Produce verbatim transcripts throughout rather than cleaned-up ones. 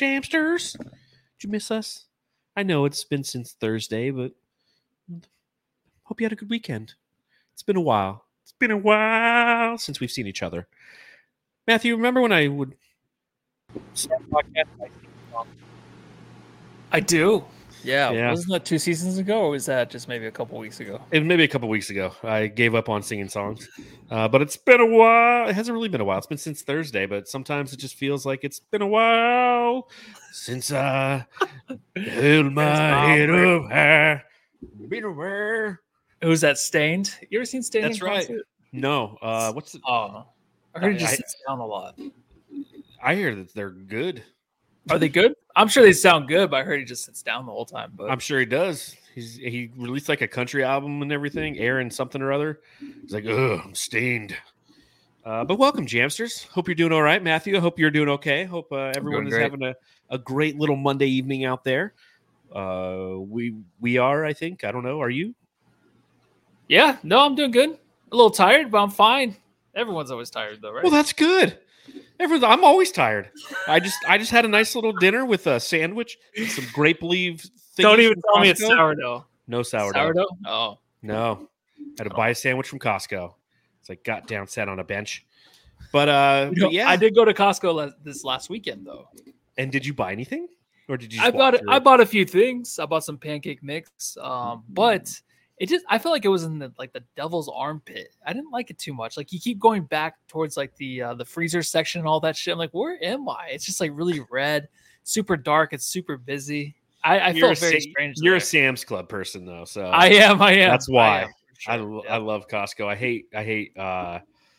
Jamsters? Did you miss us? I know it's been since Thursday, but hope you had a good weekend. It's been a while. It's been a while since we've seen each other. Matthew, remember when I would start a podcast? by singing songs? I do. Yeah. Yeah. Wasn't that two seasons ago, or was that just maybe a couple weeks ago? It was maybe a couple weeks ago. I gave up on singing songs, uh, but it's been a while. It hasn't really been a while. It's been since Thursday, but sometimes it just feels like it's been a while since I held my head up high. Been aware. Who's that? Stained? You ever seen Stained? That's in right. concert? No. Uh, what's it? Oh, I heard he just I- sits down a lot. I hear that they're good. Are they good? I'm sure they sound good, but I heard he just sits down the whole time. But I'm sure he does. He's he released like a country album and everything, Aaron something or other. He's like, ugh, I'm stained. Uh, but welcome, Jamsters. Hope you're doing all right, Matthew. I hope you're doing okay. Hope uh, everyone is great. having a, a great little Monday evening out there. Uh, we we are, I think. I don't know. Are you? yeah, no, I'm doing good. A little tired, but I'm fine. Everyone's always tired, though, right? Well, that's good. Everyone's, I'm always tired. I just I just had a nice little dinner with a sandwich and some grape leaf. Don't thingies even from tell me it's Costco. sourdough. No sourdough. Sourdough? Oh, No. Had to buy a sandwich from Costco. It's like got down, sat on a bench. But uh, You know, but yeah. I did go to Costco la- this last weekend, though. And did you buy anything, or did you? I Just bought walk I through? bought a few things. I bought some pancake mix, um, but it just I felt like it was in the like the devil's armpit. I didn't like it too much. Like you keep going back towards like the uh, the freezer section and all that shit. I'm like, where am I? It's just like really red, super dark. It's super busy. I, I You're felt a very Sa- strange. You're there. a Sam's Club person, though, so I am. I am. That's why. I, am, for I, sure. lo- Yeah. I love Costco. I hate I hate uh,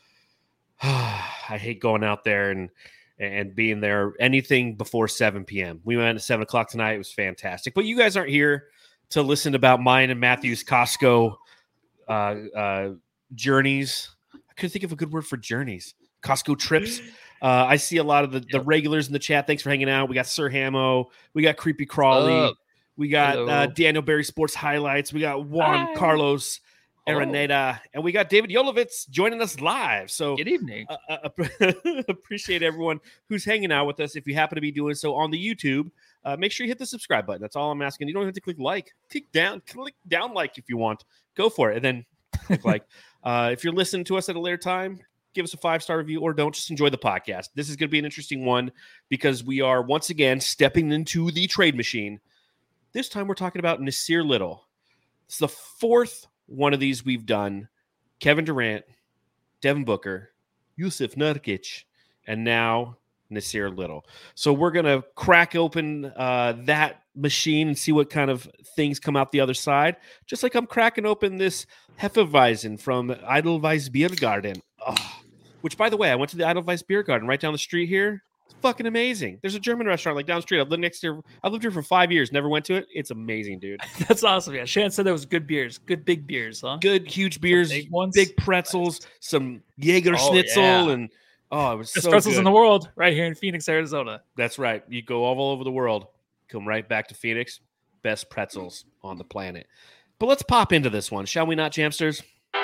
I hate going out there and and being there anything before seven p.m. We went at seven o'clock tonight. It was fantastic. But you guys aren't here to listen about mine and Matthew's Costco uh, uh, journeys. I couldn't think of a good word for journeys. Costco trips. Uh, I see a lot of the, the Yep. regulars in the chat. Thanks for hanging out. We got Sir Hamo. We got Creepy Crawley. Up? We got Hello. uh, Daniel Berry Sports Highlights. We got Juan Hi. Carlos Hello. Araneda. And we got David Yolovitz joining us live. So Good evening. uh, uh, appreciate everyone who's hanging out with us. If you happen to be doing so on the YouTube, uh, make sure you hit the subscribe button. That's all I'm asking. You don't have to click like. Click down, click down like if you want. Go for it. And then click like. Uh, if you're listening to us at a later time, give us a five-star review or don't. Just enjoy the podcast. This is going to be an interesting one because we are once again stepping into the trade machine. This time we're talking about Nasir Little. It's the fourth one of these we've done. Kevin Durant, Devin Booker, Yusuf Nurkic, and now Nasir Little. So we're going to crack open uh, that machine and see what kind of things come out the other side. Just like I'm cracking open this Hefeweizen from Edelweiss Beer Garden. Oh, which, by the way, I went to the Edelweiss Beer Garden right down the street here. It's fucking amazing. There's a German restaurant like down the street. I've lived next to. I've lived here for five years. Never went to it. It's amazing, dude. That's awesome. Yeah, Shan said there was good beers, good big beers, huh? Good, huge beers, big ones? big pretzels, some Jaeger Oh, schnitzel, yeah. and oh, it was Best so pretzels good. in the world, right here in Phoenix, Arizona. That's right. You go all over the world, come right back to Phoenix. Best pretzels on the planet. But let's pop into this one, shall we not, Jamsters?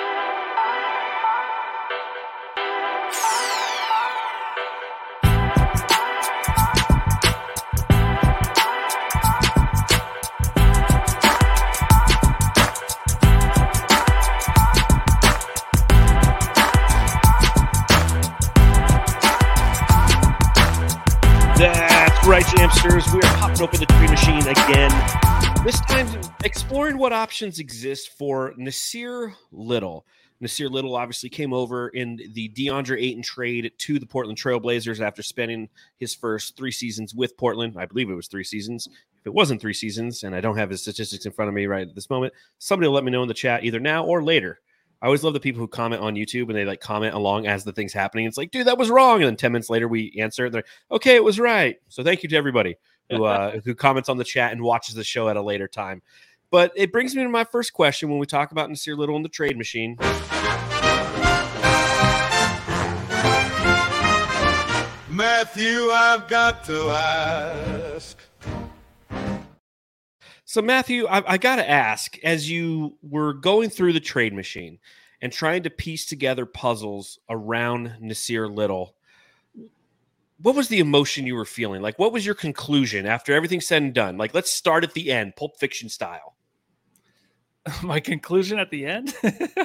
That's right, Jamsters. We are popping open the trade machine again. This time, exploring what options exist for Nasir Little. Nasir Little obviously came over in the DeAndre Ayton trade to the Portland Trail Blazers after spending his first three seasons with Portland. I believe it was three seasons. If it wasn't three seasons, and I don't have his statistics in front of me right at this moment, somebody will let me know in the chat either now or later. I always love the people who comment on YouTube and they like comment along as the thing's happening. It's like, dude, that was wrong. And then ten minutes later, we answer. They're like, okay, it was right. So thank you to everybody who uh, who comments on the chat and watches the show at a later time. But it brings me to my first question when we talk about Nasir Little and the trade machine. Matthew, I've got to ask. So, Matthew, I, I got to ask, as you were going through the trade machine and trying to piece together puzzles around Nasir Little, what was the emotion you were feeling? Like, what was your conclusion after everything's said and done? Like, let's start at the end, Pulp Fiction style. My conclusion at the end?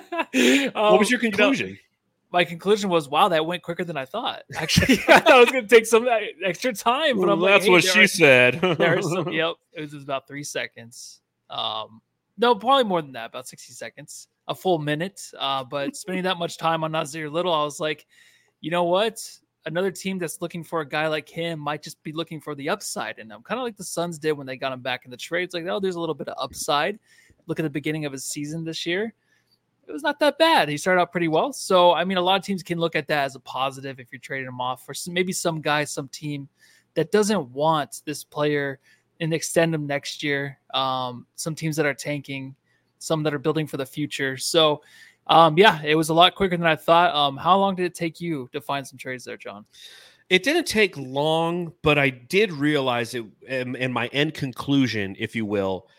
um, what was your conclusion? You know, my conclusion was, wow, that went quicker than I thought. Actually, I thought it was going to take some extra time. But well, I'm like, that's hey, what she are, said. There's some, yep, it was about three seconds. Um, no, probably more than that, about sixty seconds, a full minute. Uh, but spending that much time on Nassir Little, I was like, you know what? Another team that's looking for a guy like him might just be looking for the upside in him, kind of like the Suns did when they got him back in the trade. It's like, oh, there's a little bit of upside. Look at the beginning of his season this year. It was not that bad. He started out pretty well. So, I mean, a lot of teams can look at that as a positive if you're trading him off for some, maybe some guy, some team that doesn't want this player and extend him next year. Um, some teams that are tanking, some that are building for the future. So, um, yeah, it was a lot quicker than I thought. Um, how long did it take you to find some trades there, John? It didn't take long, but I did realize it, and, and my end conclusion, if you will,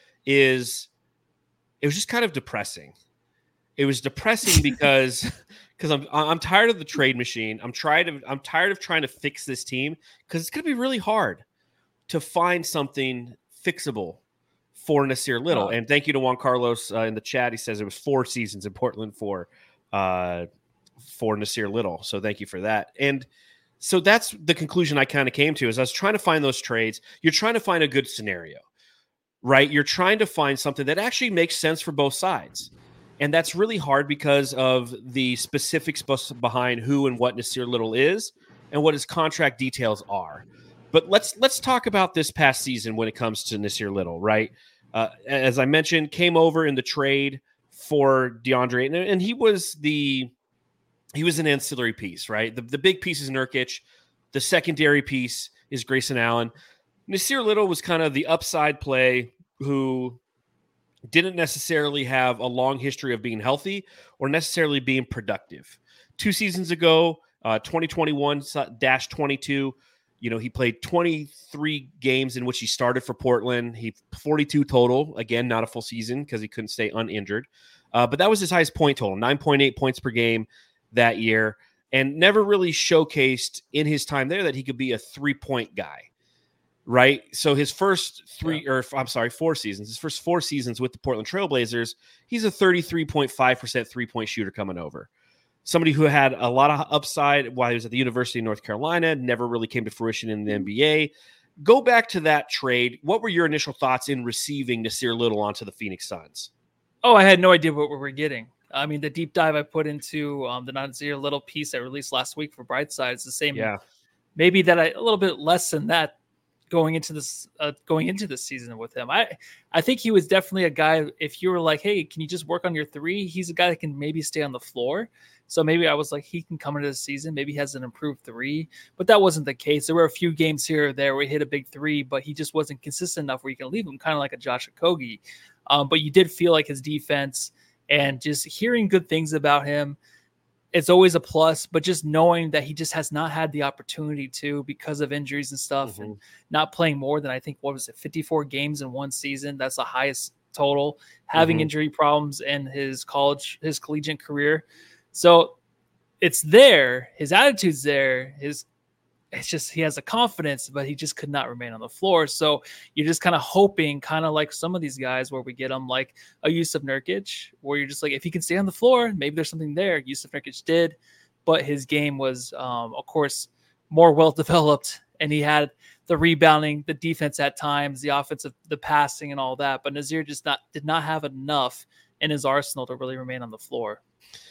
is it was just kind of depressing. It was depressing because because I'm I'm tired of the trade machine. I'm tired of I'm tired of trying to fix this team because it's going to be really hard to find something fixable for Nassir Little. Oh. And thank you to Juan Carlos uh, in the chat. He says it was four seasons in Portland for uh, for Nassir Little. So thank you for that. And so that's the conclusion I kind of came to is I was trying to find those trades. You're trying to find a good scenario, right? You're trying to find something that actually makes sense for both sides. And that's really hard because of the specifics behind who and what Nassir Little is and what his contract details are. But let's let's talk about this past season when it comes to Nassir Little, right? Uh, as I mentioned, came over in the trade for DeAndre, and, and he was the he was an ancillary piece, right? The, the big piece is Nurkic. The secondary piece is Grayson Allen. Nassir Little was kind of the upside play who didn't necessarily have a long history of being healthy or necessarily being productive. Two seasons ago, uh, twenty twenty-one twenty-two, you know, he played twenty-three games in which he started for Portland. He forty-two total, again, not a full season because he couldn't stay uninjured. Uh, but that was his highest point total, nine point eight points per game that year, and never really showcased in his time there that he could be a three-point guy. Right. So his first three yeah. or I'm sorry, four seasons, his first four seasons with the Portland Trailblazers, he's a thirty-three point five percent three-point shooter coming over. Somebody who had a lot of upside while he was at the University of North Carolina, never really came to fruition in the N B A. Go back to that trade. What were your initial thoughts in receiving Nassir Little onto the Phoenix Suns? Oh, I had no idea what we were getting. I mean, the deep dive I put into um, the Nassir Little piece I released last week for Brightside is the same. Yeah. Maybe that I a little bit less than that. Going into this, uh, going into this season with him, I, I think he was definitely a guy. If you were like, hey, can you just work on your three? He's a guy that can maybe stay on the floor. So maybe I was like, he can come into the season. Maybe he has an improved three, but that wasn't the case. There were a few games here or there where he hit a big three, but he just wasn't consistent enough where you can leave him, kind of like a Josh Okogie. Um, but you did feel like his defense and just hearing good things about him. It's always a plus, but just knowing that he just has not had the opportunity to because of injuries and stuff mm-hmm. and not playing more than I think, what was it, fifty-four games in one season. That's the highest total, having mm-hmm. injury problems in his college, his collegiate career. So it's there. His attitude's there. His It's just he has a confidence, but he just could not remain on the floor. So you're just kind of hoping, kind of like some of these guys where we get them like a Jusuf Nurkic, where you're just like, if he can stay on the floor, maybe there's something there. Jusuf Nurkic did, but his game was, um, of course, more well-developed, and he had the rebounding, the defense at times, the offensive, the passing and all that. But Nassir just not did not have enough in his arsenal to really remain on the floor.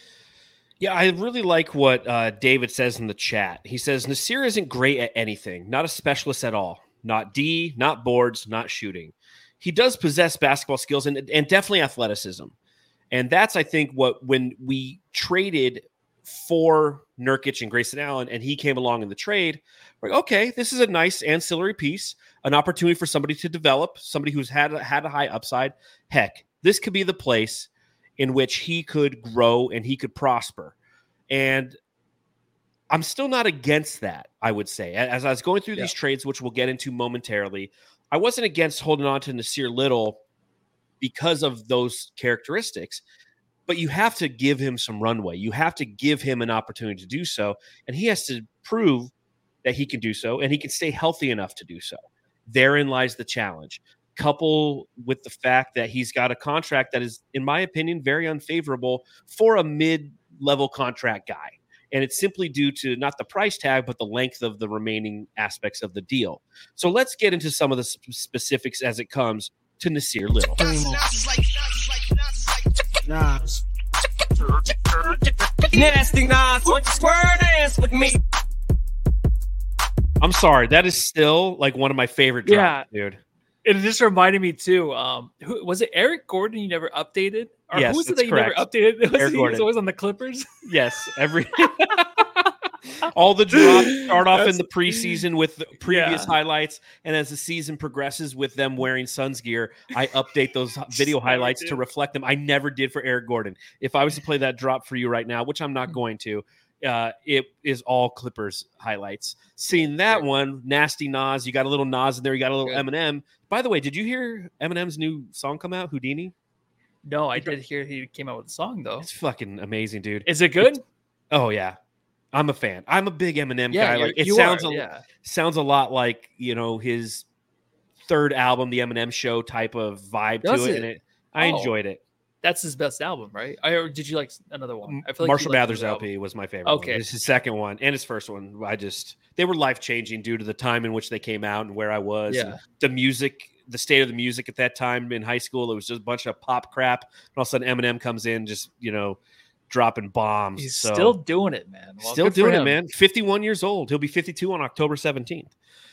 Yeah, I really like what uh, David says in the chat. He says, Nassir isn't great at anything, not a specialist at all. Not D, not boards, not shooting. He does possess basketball skills and, and definitely athleticism. And that's, I think, what when we traded for Nurkic and Grayson Allen and he came along in the trade, we're like, okay, this is a nice ancillary piece, an opportunity for somebody to develop, somebody who's had, had a high upside. Heck, this could be the place in which he could grow and he could prosper. And I'm still not against that, I would say. As I was going through yeah. these trades, which we'll get into momentarily, I wasn't against holding on to Nassir Little because of those characteristics, but you have to give him some runway. You have to give him an opportunity to do so, and he has to prove that he can do so, and he can stay healthy enough to do so. Therein lies the challenge. Couple with the fact that he's got a contract that is, in my opinion, very unfavorable for a mid-level contract guy. And it's simply due to not the price tag, but the length of the remaining aspects of the deal. So let's get into some of the sp- specifics as it comes to Nasir Little. Nas. Nasty Nas, want to square dance with me? I'm sorry, that is still like one of my favorite drops, yeah. dude. It just reminded me too. Um, who was it? Eric Gordon? You never updated, or yes, who was it that you correct. never updated? Was Eric he Gordon. was always on the Clippers. Yes, every all the drops start off That's, in the preseason with the previous yeah. highlights, and as the season progresses with them wearing Suns gear, I update those video highlights to reflect them. I never did for Eric Gordon. If I was to play that drop for you right now, which I'm not going to. Uh, it is all Clippers highlights. Seeing that one, Nasty Nas, you got a little Nas in there, you got a little Good. Eminem. By the way, did you hear Eminem's new song come out, Houdini? No, I did hear he came out with a song though. It's fucking amazing, dude. Is it good? It's, oh yeah, I'm a fan. I'm a big Eminem yeah, guy. Like it you sounds are, a yeah. sounds a lot like you know his third album, the Eminem Show type of vibe Does to it, it? and it I oh. enjoyed it. That's his best album, right? I, or did you like another one? I feel like Marshall Mathers L P was my favorite. Okay, one. It's his second one and his first one. I just they were life changing due to the time in which they came out and where I was. Yeah, and the music, the state of the music at that time in high school, it was just a bunch of pop crap. And all of a sudden, Eminem comes in, just you know, dropping bombs. He's so, still doing it, man. Well, still doing it, man. fifty-one years old. He'll be fifty-two on October seventeenth.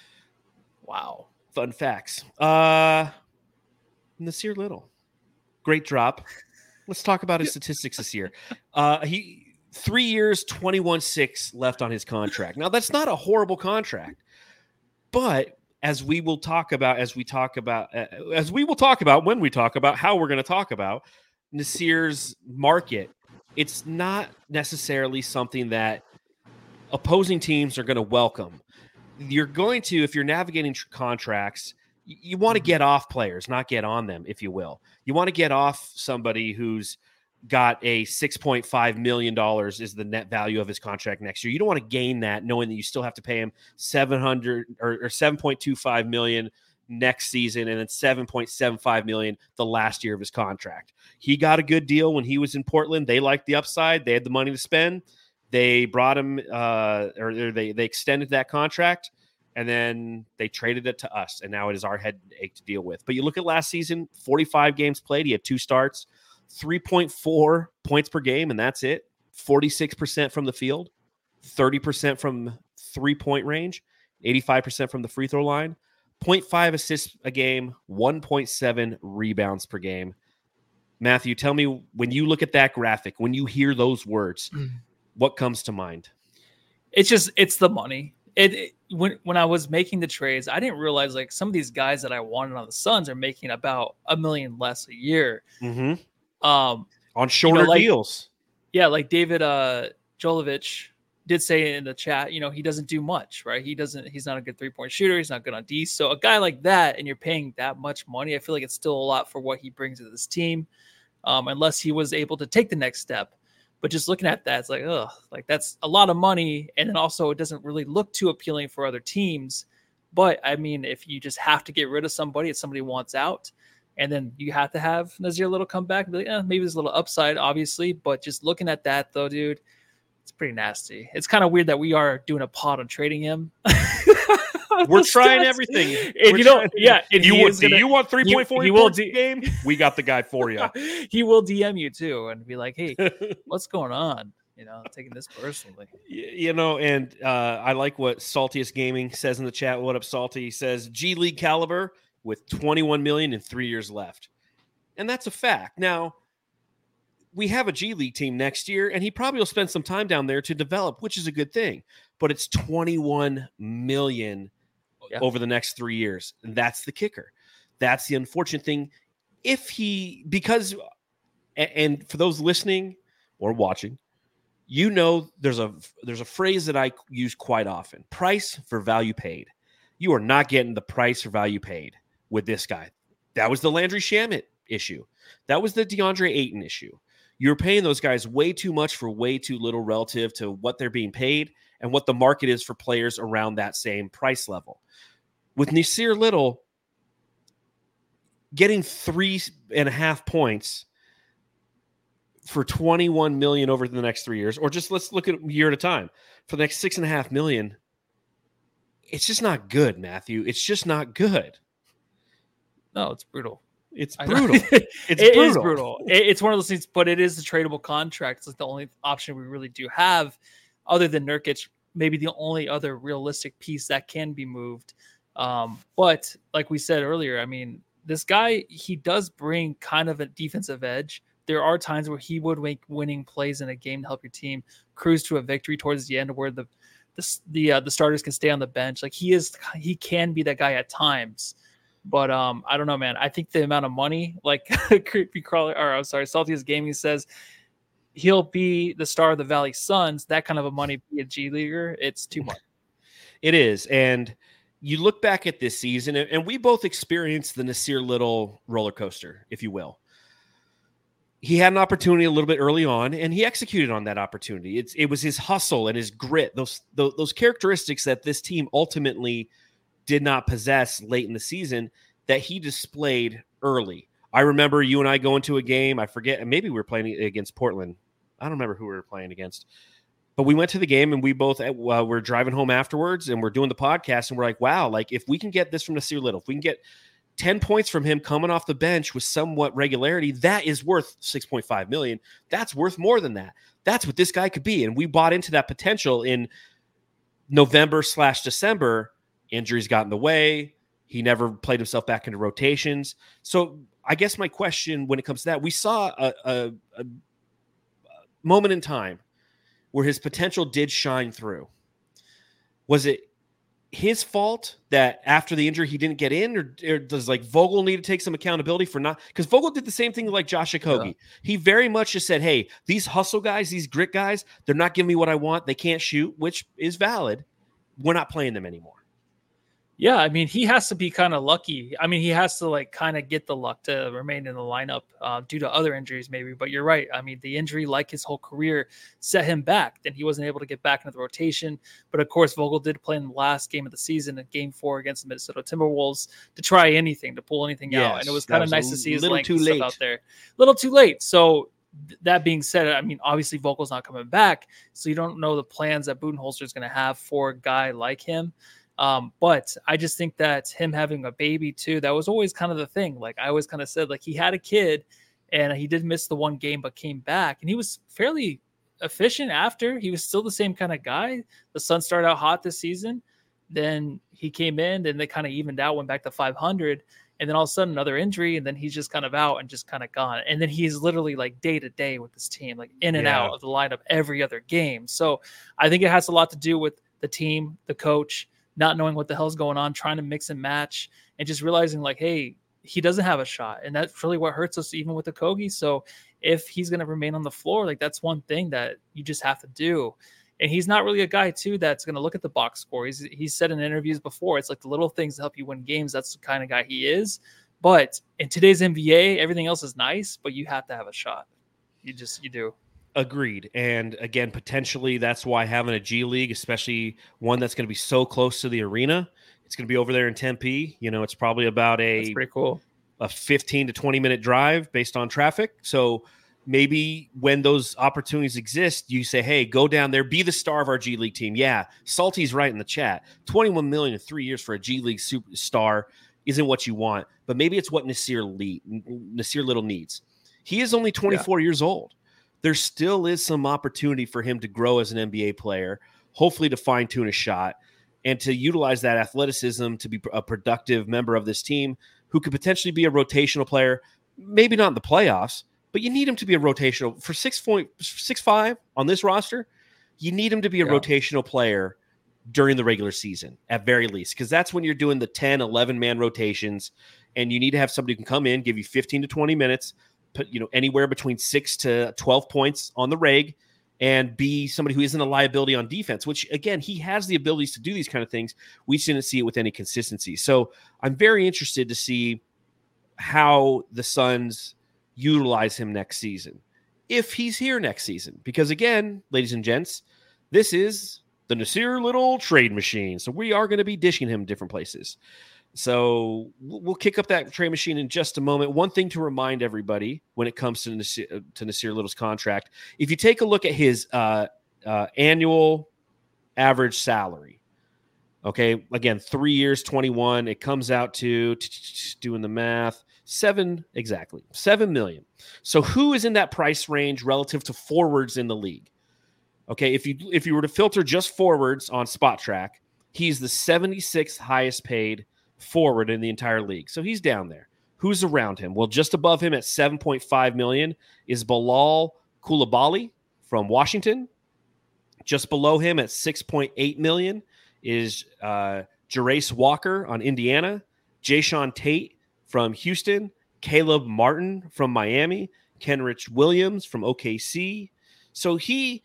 Wow. Fun facts. Uh, Nasir Little, great drop. Let's talk about his statistics this year. Uh, he three years, twenty-one six left on his contract. Now, that's not a horrible contract, but as we will talk about, as we talk about, uh, as we will talk about when we talk about how we're going to talk about Nasir's market, it's not necessarily something that opposing teams are going to welcome. You're going to, if you're navigating tr- contracts, you want to get off players, not get on them, if you will. You want to get off somebody who's got a six point five million dollars is the net value of his contract next year. You don't want to gain that knowing that you still have to pay him seven hundred or, or seven point two five million dollars next season and then seven point seven five million dollars the last year of his contract. He got a good deal when he was in Portland. They liked the upside. They had the money to spend. They brought him uh, or they, they extended that contract. And then they traded it to us, and now it is our headache to deal with. But you look at last season, forty-five games played. He had two starts, three point four points per game, and that's it. forty-six percent from the field, thirty percent from three-point range, eighty-five percent from the free throw line, zero point five assists a game, one point seven rebounds per game. Matthew, tell me, when you look at that graphic, when you hear those words, mm. what comes to mind? It's just, it's the money. It, it when when I was making the trades, I didn't realize like some of these guys that I wanted on the Suns are making about a million less a year. Mm-hmm. Um, on shorter you know, like, deals. Yeah, like David uh, Jolovich did say in the chat, you know, he doesn't do much, right? He doesn't. He's not a good three point shooter. He's not good on D. So a guy like that, and you're paying that much money, I feel like it's still a lot for what he brings to this team, um, unless he was able to take the next step. But just looking at that, it's like, ugh, like that's a lot of money. And then also it doesn't really look too appealing for other teams. But I mean, if you just have to get rid of somebody, if somebody wants out, and then you have to have Nasir Little come back and be like, eh, maybe there's a little upside, obviously. But just looking at that though, dude, it's pretty nasty. It's kind of weird that we are doing a pod on trading him. We're trying everything. And you know, yeah. And you want, do gonna, you want three point four points a game? We got the guy for you. He will D M you too and be like, hey, what's going on? You know, taking this personally. You know, and uh, I like what Saltiest Gaming says in the chat. What up, Salty? He says G League caliber with twenty-one million and three years left. And that's a fact. Now, we have a G League team next year, and he probably will spend some time down there to develop, which is a good thing. But it's twenty-one million yeah. over the next three years. And that's the kicker. That's the unfortunate thing. If he, because, and for those listening or watching, you know, there's a, there's a phrase that I use quite often: price for value paid. You are not getting the price for value paid with this guy. That was the Landry Shamet issue. That was the DeAndre Ayton issue. You're paying those guys way too much for way too little relative to what they're being paid. and what the market is for players around that same price level. With Nasir Little getting three and a half points for twenty-one million over the next three years, or just let's look at year at a time for the next six and a half million. It's just not good, Matthew. It's just not good. No, it's brutal. It's brutal. It's it brutal. is brutal. It, it's one of those things, but it is a tradable contract. It's like the only option we really do have, other than Nurkic, maybe the only other realistic piece that can be moved. Um, but like we said earlier, I mean, this guy, he does bring kind of a defensive edge. There are times where he would make winning plays in a game to help your team cruise to a victory towards the end, where the the the, uh, the starters can stay on the bench. Like he is, he can be that guy at times. But um, I don't know, man. I think the amount of money, like Creepy Crawler, or I'm sorry, Saltiest Gaming says, he'll be the star of the Valley Suns. That kind of a money, be a G Leaguer, it's too much. It is. And you look back at this season, and we both experienced the Nasir Little roller coaster, if you will. He had an opportunity a little bit early on, and he executed on that opportunity. It's, it was his hustle and his grit, those, those, those characteristics that this team ultimately did not possess late in the season that he displayed early. I remember you and I going to a game. I forget. Maybe we were playing against Portland. I don't remember who we were playing against. But we went to the game, and we both uh, were driving home afterwards, and we're doing the podcast, and we're like, wow, like if we can get this from Nasir Little, if we can get ten points from him coming off the bench with somewhat regularity, that is worth six point five million dollars. That's worth more than that. That's what this guy could be. And we bought into that potential in November slash December. Injuries got in the way. He never played himself back into rotations. So I guess my question when it comes to that, we saw a, a, a moment in time where his potential did shine through. Was it his fault that after the injury he didn't get in, or, or does like Vogel need to take some accountability for not? Because Vogel did the same thing like Josh Okogie. Yeah. He very much just said, hey, these hustle guys, these grit guys, they're not giving me what I want. They can't shoot, which is valid. We're not playing them anymore. Yeah, I mean, he has to be kind of lucky. I mean, he has to like kind of get the luck to remain in the lineup uh, due to other injuries, maybe. But you're right. I mean, the injury, like his whole career, set him back. Then he wasn't able to get back into the rotation. But of course, Vogel did play in the last game of the season, in Game Four against the Minnesota Timberwolves, to try anything, to pull anything yes, out. And it was kind of nice to see his length too stuff late. out there. A little too late. So th- that being said, I mean, obviously Vogel's not coming back, so you don't know the plans that Budenholzer is going to have for a guy like him. Um, but I just think that him having a baby too, that was always kind of the thing. Like I always kind of said, like he had a kid and he did miss the one game, but came back and he was fairly efficient after. He was still the same kind of guy. The Suns started out hot this season. Then he came in, then they kind of evened out, went back to five hundred. And then all of a sudden another injury. And then he's just kind of out and just kind of gone. And then he's literally like day to day with this team, like in and yeah. out of the lineup every other game. So I think it has a lot to do with the team, the coach, not knowing what the hell's going on, trying to mix and match, and just realizing like, hey, he doesn't have a shot. And that's really what hurts us, even with Okogie. So if he's going to remain on the floor, like that's one thing that you just have to do. And he's not really a guy too that's going to look at the box score. He's he's said in interviews before, it's like the little things that help you win games. That's the kind of guy he is. But in today's N B A, everything else is nice, but you have to have a shot. You just, you do. Agreed. And again, potentially that's why having a G League, especially one that's going to be so close to the arena, it's going to be over there in Tempe. You know, it's probably about a, that's pretty cool. a fifteen to twenty minute drive based on traffic. So maybe when those opportunities exist, you say, hey, go down there, be the star of our G League team. Yeah, Salty's right in the chat. twenty-one million dollars in three years for a G League superstar isn't what you want, but maybe it's what Nasir, Le- Nasir Little needs. He is only twenty-four yeah. years old. There still is some opportunity for him to grow as an N B A player, hopefully to fine-tune a shot, and to utilize that athleticism to be a productive member of this team who could potentially be a rotational player, maybe not in the playoffs, but you need him to be a rotational. For six point six five on this roster, you need him to be a yeah. rotational player during the regular season, at very least, because that's when you're doing the ten, eleven-man rotations, and you need to have somebody who can come in, give you fifteen to twenty minutes, put, you know, anywhere between six to twelve points on the reg, and be somebody who isn't a liability on defense, which, again, he has the abilities to do these kind of things. We just didn't see it with any consistency. So I'm very interested to see how the Suns utilize him next season, if he's here next season. Because, again, ladies and gents, this is the Nasir Little trade machine. So we are going to be dishing him different places. So we'll kick up that trade machine in just a moment. One thing to remind everybody when it comes to Nasir, to Nasir Little's contract, if you take a look at his uh, uh, annual average salary, okay, again, three years, twenty-one, it comes out to, doing the math, seven, exactly, seven million. So who is in that price range relative to forwards in the league? Okay, if you if you were to filter just forwards on Spot Track, he's the seventy-sixth highest paid forward in the entire league. So he's down there. Who's around him? Well, just above him at seven point five million is Bilal Coulibaly from Washington. Just below him at six point eight million is uh, Jarace Walker on Indiana, Jayshawn Tate from Houston, Caleb Martin from Miami, Kenrich Williams from O K C. So he,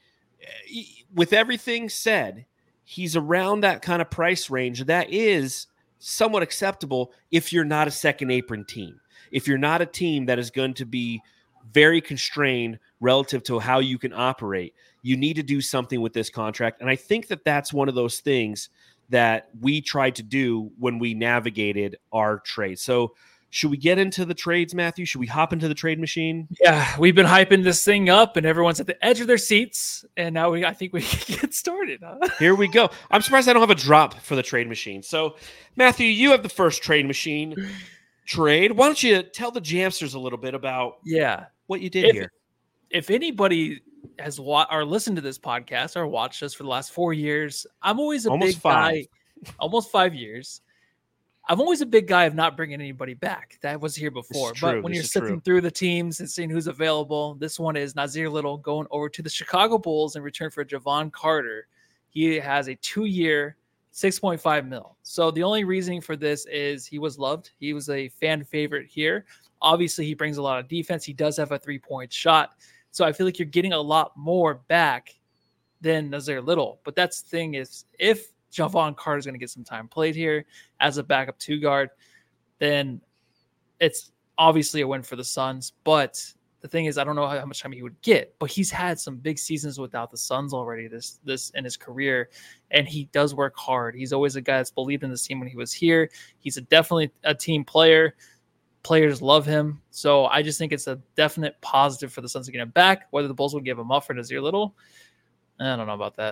with everything said, he's around that kind of price range. That is somewhat acceptable if you're not a second apron team. If you're not a team that is going to be very constrained relative to how you can operate, you need to do something with this contract. And I think that that's one of those things that we tried to do when we navigated our trade. So should we get into the trades, Matthew? Should we hop into the trade machine? Yeah, we've been hyping this thing up, and everyone's at the edge of their seats. And now we, I think we can get started. Huh? Here we go. I'm surprised I don't have a drop for the trade machine. So, Matthew, you have the first trade machine trade. Why don't you tell the Jamsters a little bit about yeah what you did if, here? If anybody has wa- or listened to this podcast or watched us for the last four years, I'm always a Almost big five. guy. Almost five years. I'm always a big guy of not bringing anybody back. That was here before. True. But when This you're is sifting true. through the teams and seeing who's available, this one is Nasir Little going over to the Chicago Bulls in return for Javon Carter. He has a two-year, six point five mil. So the only reasoning for this is he was loved. He was a fan favorite here. Obviously, he brings a lot of defense. He does have a three-point shot. So I feel like you're getting a lot more back than Nasir Little. But that's the thing is, if Javon Carter is going to get some time played here as a backup two guard, then it's obviously a win for the Suns. But the thing is, I don't know how, how much time he would get, but he's had some big seasons without the Suns already this this in his career, and he does work hard. He's always a guy that's believed in this team when he was here. He's a definitely a team player. Players love him. So I just think it's a definite positive for the Suns to get him back. Whether the Bulls would give him up for Nasir Little, I don't know about that.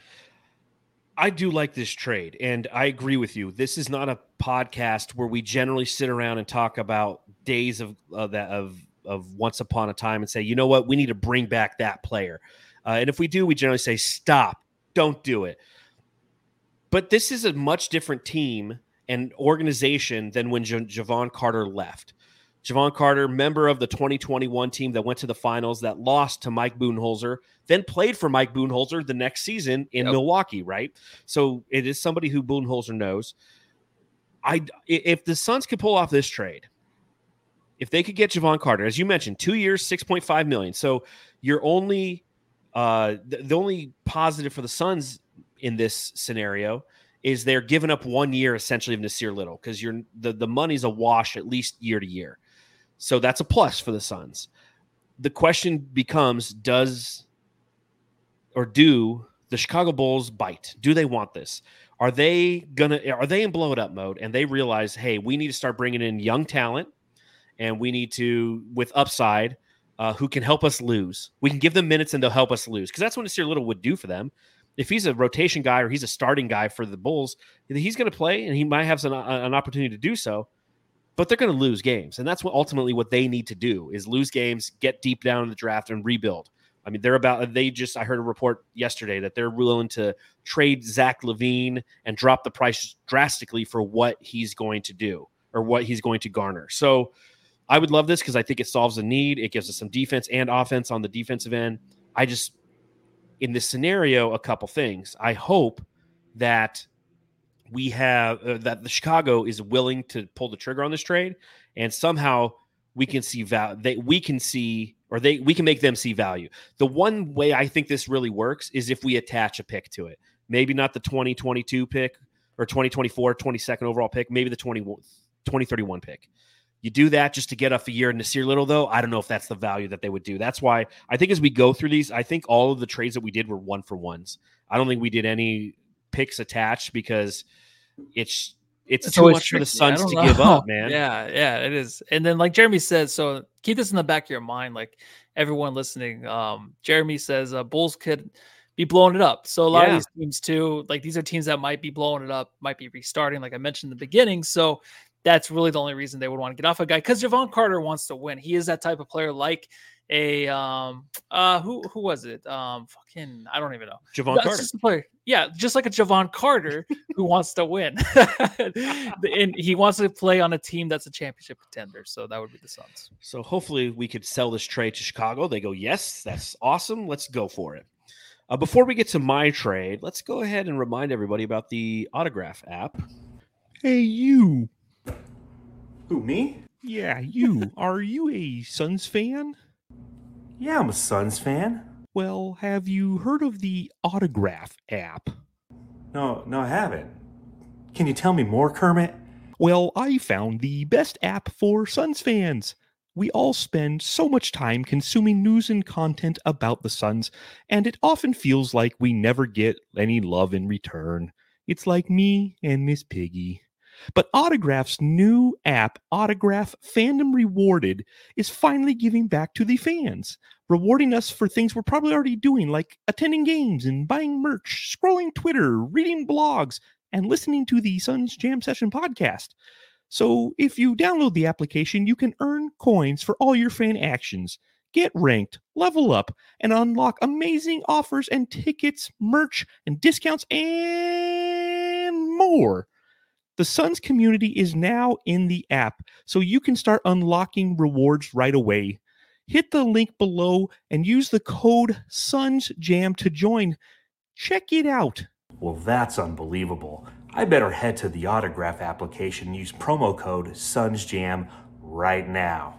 I do like this trade, and I agree with you. This is not a podcast where we generally sit around and talk about days of uh, that of of once upon a time and say, you know what, we need to bring back that player. Uh, and if we do, we generally say, stop, don't do it. But this is a much different team and organization than when J- Javon Carter left. Javon Carter, member of the twenty twenty-one team that went to the finals, that lost to Mike Budenholzer, then played for Mike Budenholzer the next season in Yep. Milwaukee, right? So it is somebody who Budenholzer knows. I, if the Suns could pull off this trade, if they could get Javon Carter, as you mentioned, two years, six point five million dollars. So you're only uh, the, the only positive for the Suns in this scenario is they're giving up one year essentially of Nasir Little, because you're the, the money's a wash at least year to year. So that's a plus for the Suns. The question becomes, does or do the Chicago Bulls bite? Do they want this? Are they gonna are they in blow it up mode and they realize, hey, we need to start bringing in young talent, and we need to, with upside, uh, who can help us lose. We can give them minutes and they'll help us lose, because that's what Nasir Little would do for them. If he's a rotation guy or he's a starting guy for the Bulls, he's going to play and he might have some, uh, an opportunity to do so, but they're going to lose games. And that's what ultimately what they need to do is lose games, get deep down in the draft and rebuild. I mean, they're about, they just, I heard a report yesterday that they're willing to trade Zach LaVine and drop the price drastically for what he's going to do or what he's going to garner. So I would love this because I think it solves a need. It gives us some defense and offense on the defensive end. I just, in this scenario, a couple things. I hope that we have uh, that the Chicago is willing to pull the trigger on this trade, and somehow we can see val- they we can see or they we can make them see value. The one way I think this really works is if we attach a pick to it. Maybe not the twenty twenty-two pick or twenty twenty-four twenty-second overall pick, maybe the twenty, twenty thirty-one pick. You do that just to get off a year in Nasir Little, though. I don't know if that's the value that they would do. That's why I think as we go through these, I think all of the trades that we did were one for ones. I don't think we did any picks attached because it's it's, It's too always much for the tricky. I Suns to don't give know. up, man. Yeah, yeah, it is. And then, like Jeremy says, so keep this in the back of your mind, like everyone listening. Um, Jeremy says uh, Bulls could be blowing it up. So a lot Yeah. of these teams too, like these are teams that might be blowing it up, might be restarting, like I mentioned in the beginning. So that's really the only reason they would want to get off a guy, because Javon Carter wants to win. He is that type of player, like a um uh who who was it? Um fucking I don't even know. Javon That's Carter. just a player. Yeah, just like a Javon Carter who wants to win. And he wants to play on a team that's a championship contender. So that would be the Suns. So hopefully we could sell this trade to Chicago. They go, yes, that's awesome. Let's go for it. Uh, before we get to my trade, let's go ahead and remind everybody about the Autograph app. Hey, you. Who, me? Yeah, you. Are you a Suns fan? Yeah, I'm a Suns fan. Well, have you heard of the Autograph app? No, no, I haven't. Can you tell me more, Kermit? Well, I found the best app for Suns fans. We all spend so much time consuming news and content about the Suns, and it often feels like we never get any love in return. It's like me and Miss Piggy. But Autograph's new app, Autograph Fandom Rewarded, is finally giving back to the fans, rewarding us for things we're probably already doing, like attending games and buying merch, scrolling Twitter, reading blogs, and listening to the Suns Jam Session podcast. So if you download the application, you can earn coins for all your fan actions, get ranked, level up, and unlock amazing offers and tickets, merch, and discounts, and more. The Suns community is now in the app, so you can start unlocking rewards right away. Hit the link below and use the code SUNSJAM to join. Check it out. Well, that's unbelievable. I better head to the Autograph application and use promo code SUNSJAM right now.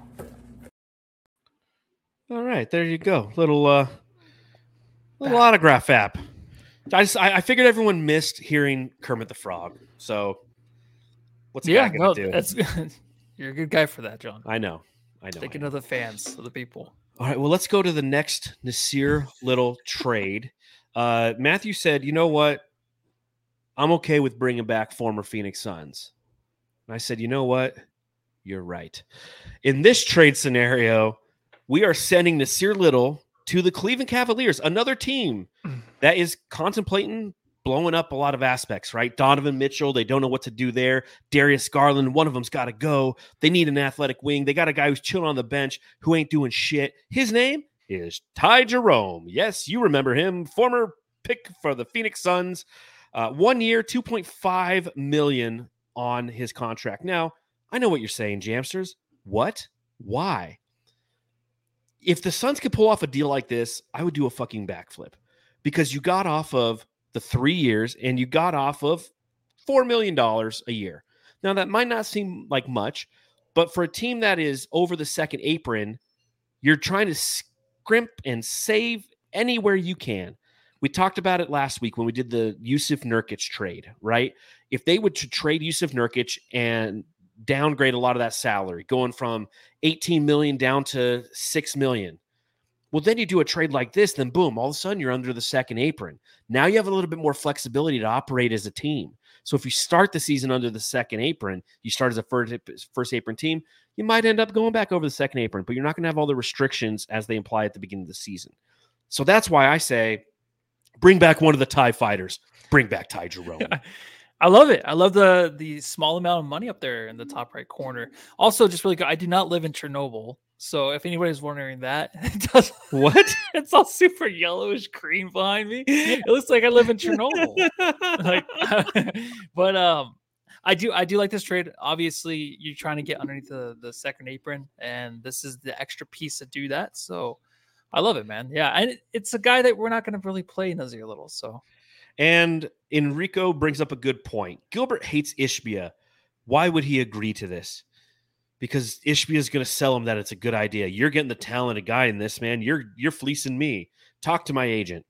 All right, there you go. Little uh little Autograph app. I just I, I figured everyone missed hearing Kermit the Frog. So what's a Yeah, guy gonna no, do? that's you're a good guy for that, John. I know. I know. I Thinking know. of the fans, of the people. All right, well, let's go to the next Nasir Little trade. Uh, Matthew said, you know what? I'm okay with bringing back former Phoenix Suns. And I said, you know what? You're right. In this trade scenario, we are sending Nasir Little to the Cleveland Cavaliers, another team that is contemplating blowing up a lot of aspects, right? Donovan Mitchell, they don't know what to do there. Darius Garland, one of them's got to go. They need an athletic wing. They got a guy who's chilling on the bench who ain't doing shit. His name is Ty Jerome. Yes, you remember him. Former pick for the Phoenix Suns. Uh, one year, two point five million dollars on his contract. Now, I know what you're saying, Jamsters. What? Why? If the Suns could pull off a deal like this, I would do a fucking backflip, because you got off of the three years and you got off of four million dollars a year. Now, that might not seem like much, but for a team that is over the second apron, you're trying to scrimp and save anywhere you can. We talked about it last week when we did the Yusuf Nurkic trade, right? If they would to trade Yusuf Nurkic and downgrade a lot of that salary, going from eighteen million dollars down to six million dollars, well, then you do a trade like this, then boom, all of a sudden you're under the second apron. Now you have a little bit more flexibility to operate as a team. So if you start the season under the second apron, you start as a first, first apron team, you might end up going back over the second apron, but you're not going to have all the restrictions as they imply at the beginning of the season. So that's why I say, bring back one of the Tie fighters. Bring back Ty Jerome. I love it. I love the the small amount of money up there in the top right corner. Also, just really good. I do not live in Chernobyl, so if anybody's wondering that, it does, What? it's all super yellowish green behind me. It looks like I live in Chernobyl. Like, but um, I do I do like this trade. Obviously, you're trying to get underneath the the second apron, and this is the extra piece to do that. So I love it, man. Yeah, and it's a guy that we're not going to really play Nasir Little, so. And Enrico brings up a good point. Gilbert hates Ishbia. Why would he agree to this? Because Ishbia is going to sell him that it's a good idea. You're getting the talented guy in this, man. You're you're fleecing me. Talk to my agent.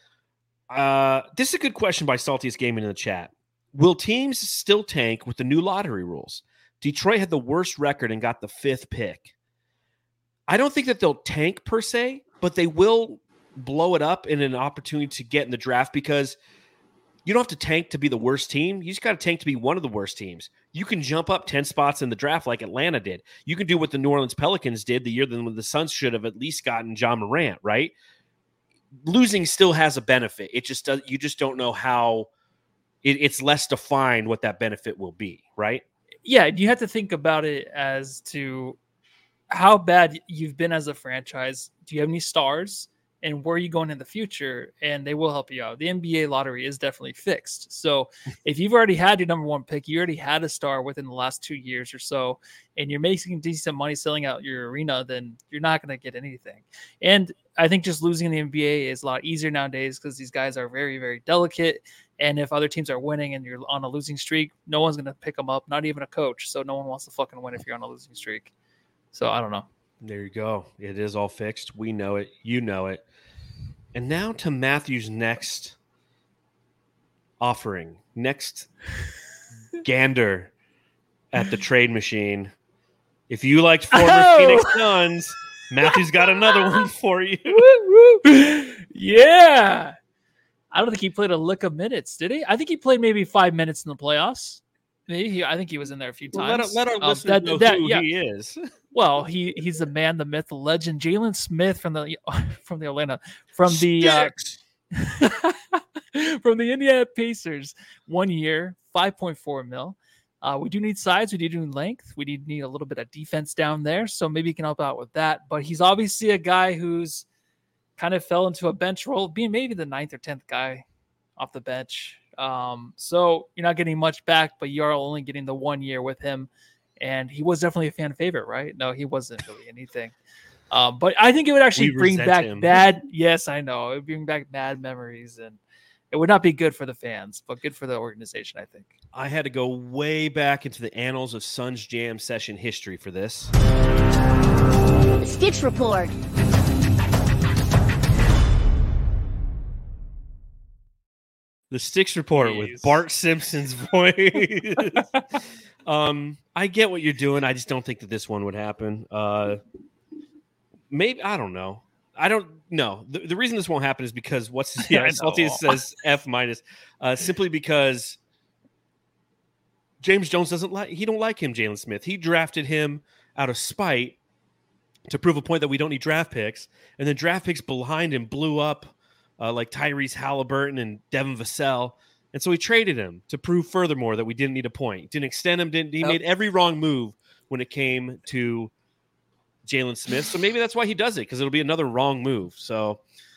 Uh, this is a good question by Saltiest Gaming in the chat. Will teams still tank with the new lottery rules? Detroit had the worst record and got the fifth pick. I don't think that they'll tank per se, but they will blow it up in an opportunity to get in the draft, because you don't have to tank to be the worst team. You just got to tank to be one of the worst teams. You can jump up ten spots in the draft like Atlanta did. You can do what the New Orleans Pelicans did the year when the Suns should have at least gotten John Morant, right? Losing still has a benefit. It just does. You just don't know how it, it's less defined what that benefit will be, right? Yeah, you have to think about it as to how bad you've been as a franchise. Do you have any stars? And where are you going in the future? And they will help you out. The N B A lottery is definitely fixed. So if you've already had your number one pick, you already had a star within the last two years or so, and you're making decent money selling out your arena, then you're not going to get anything. And I think just losing in the N B A is a lot easier nowadays because these guys are very, very delicate. And if other teams are winning and you're on a losing streak, no one's going to pick them up, not even a coach. So no one wants to fucking win if you're on a losing streak. So I don't know. There you go. It is all fixed. We know it. You know it. And now to Matthew's next offering, next gander at the trade machine. If you liked former oh! Phoenix Suns, Matthew's got another one for you. Yeah. I don't think he played a lick of minutes, did he? I think he played maybe five minutes in the playoffs. Maybe he, I think he was in there a few times. Well, let, let our um, listeners that, know that, who yeah. he is. Well, he he's the man, the myth, the legend, Jalen Smith from the from the Atlanta from the uh, from the Indiana Pacers. One year, five point four mil. Uh, we do need size. We do need length. We need need a little bit of defense down there. So maybe he can help out with that. But he's obviously a guy who's kind of fell into a bench role, being maybe the ninth or tenth guy off the bench. Um, so you're not getting much back, but you are only getting the one year with him. And he was definitely a fan favorite, right? No, he wasn't really anything. Um, but I think it would actually we bring back him. bad. Yes, I know. It would bring back bad memories, and it would not be good for the fans, but good for the organization, I think. I had to go way back into the annals of Suns Jam session history for this. Stitch Report. The Sticks Report Jeez. with Bart Simpson's voice. um, I get what you're doing. I just don't think that this one would happen. Uh, maybe I don't know. I don't know. The, the reason this won't happen is because what's his, yeah, Salty says F minus, uh, simply because James Jones doesn't like. He don't like him, Jalen Smith. He drafted him out of spite to prove a point that we don't need draft picks, and then draft picks behind him blew up. Uh, like Tyrese Halliburton and Devin Vassell. And so he traded him to prove furthermore that we didn't need a point. Didn't extend him. Didn't, he yep. made every wrong move when it came to Jalen Smith. So maybe that's why he does it, because it'll be another wrong move. So,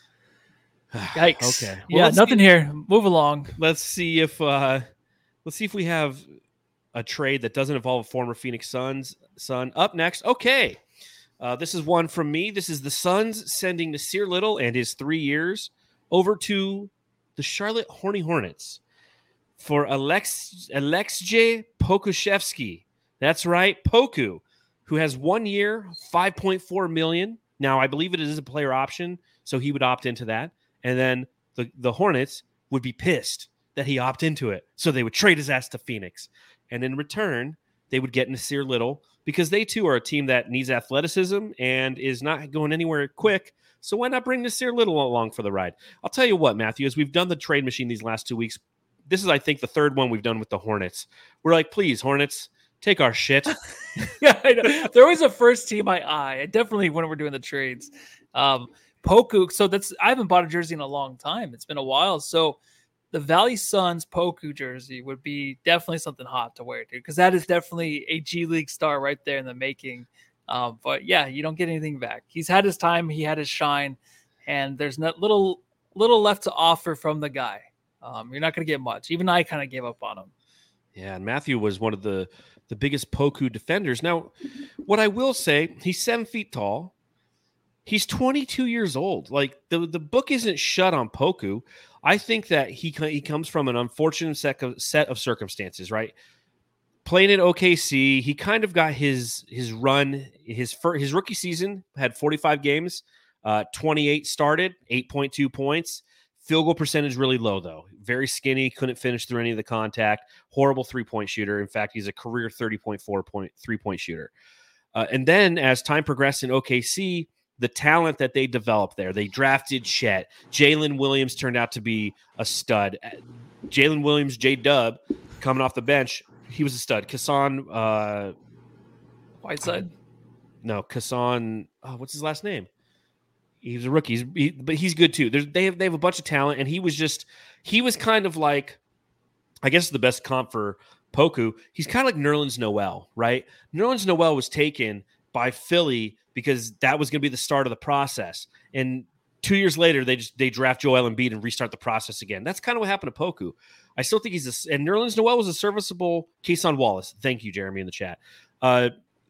yikes. Okay. Well, yeah, nothing see, here. Move along. Let's see if uh, let's see if we have a trade that doesn't involve a former Phoenix Suns son. Up next. Okay. Uh, this is one from me. This is the Suns sending Nasir Little and his three years over to the Charlotte Horny Hornets for Alex Alexej Pokusevski. That's right, Poku, who has one year, five point four million dollars. Now, I believe it is a player option, so he would opt into that. And then the, the Hornets would be pissed that he opted into it, so they would trade his ass to Phoenix. And in return, they would get Nasir Little, because they, too, are a team that needs athleticism and is not going anywhere quick. So why not bring Nasir Little along for the ride? I'll tell you what, Matthew, as we've done the trade machine these last two weeks, this is, I think, the third one we've done with the Hornets. We're like, please, Hornets, take our shit. Yeah, I know. They're always a first team I eye. Definitely when we're doing the trades. Um, Poku, so that's I haven't bought a jersey in a long time. It's been a while. So the Valley Suns Poku jersey would be definitely something hot to wear, dude, because that is definitely a G League star right there in the making. Um, but yeah, you don't get anything back. He's had his time, he had his shine, and there's not little little left to offer from the guy. Um, you're not going to get much. Even I kind of gave up on him. Yeah, and Matthew was one of the the biggest Poku defenders. Now, what I will say, he's seven feet tall. He's twenty-two years old. Like the the book isn't shut on Poku. I think that he he comes from an unfortunate set of, set of circumstances, right? Playing at O K C, he kind of got his his run. His first, his rookie season had forty-five games, uh, twenty-eight started, eight point two points. Field goal percentage really low, though. Very skinny, couldn't finish through any of the contact. Horrible three-point shooter. In fact, he's a career thirty point four point three-point shooter. Uh, and then as time progressed in O K C, the talent that they developed there. They drafted Chet. Jalen Williams turned out to be a stud. Jalen Williams, J-Dub, coming off the bench, he was a stud. Kassan, uh, Whiteside? No, Kassan, oh, what's his last name? He's a rookie, he's, he, but he's good too. There's, they have they have a bunch of talent, and he was just he was kind of like, I guess the best comp for Poku. He's kind of like Nerlens Noel, right? Nerlens Noel was taken by Philly because that was going to be the start of the process, and two years later they just they draft Joel Embiid and restart the process again. That's kind of what happened to Poku. I still think he's a, and Nerlens Noel was a serviceable Keeson Wallace. Thank you, Jeremy, in the chat. Uh,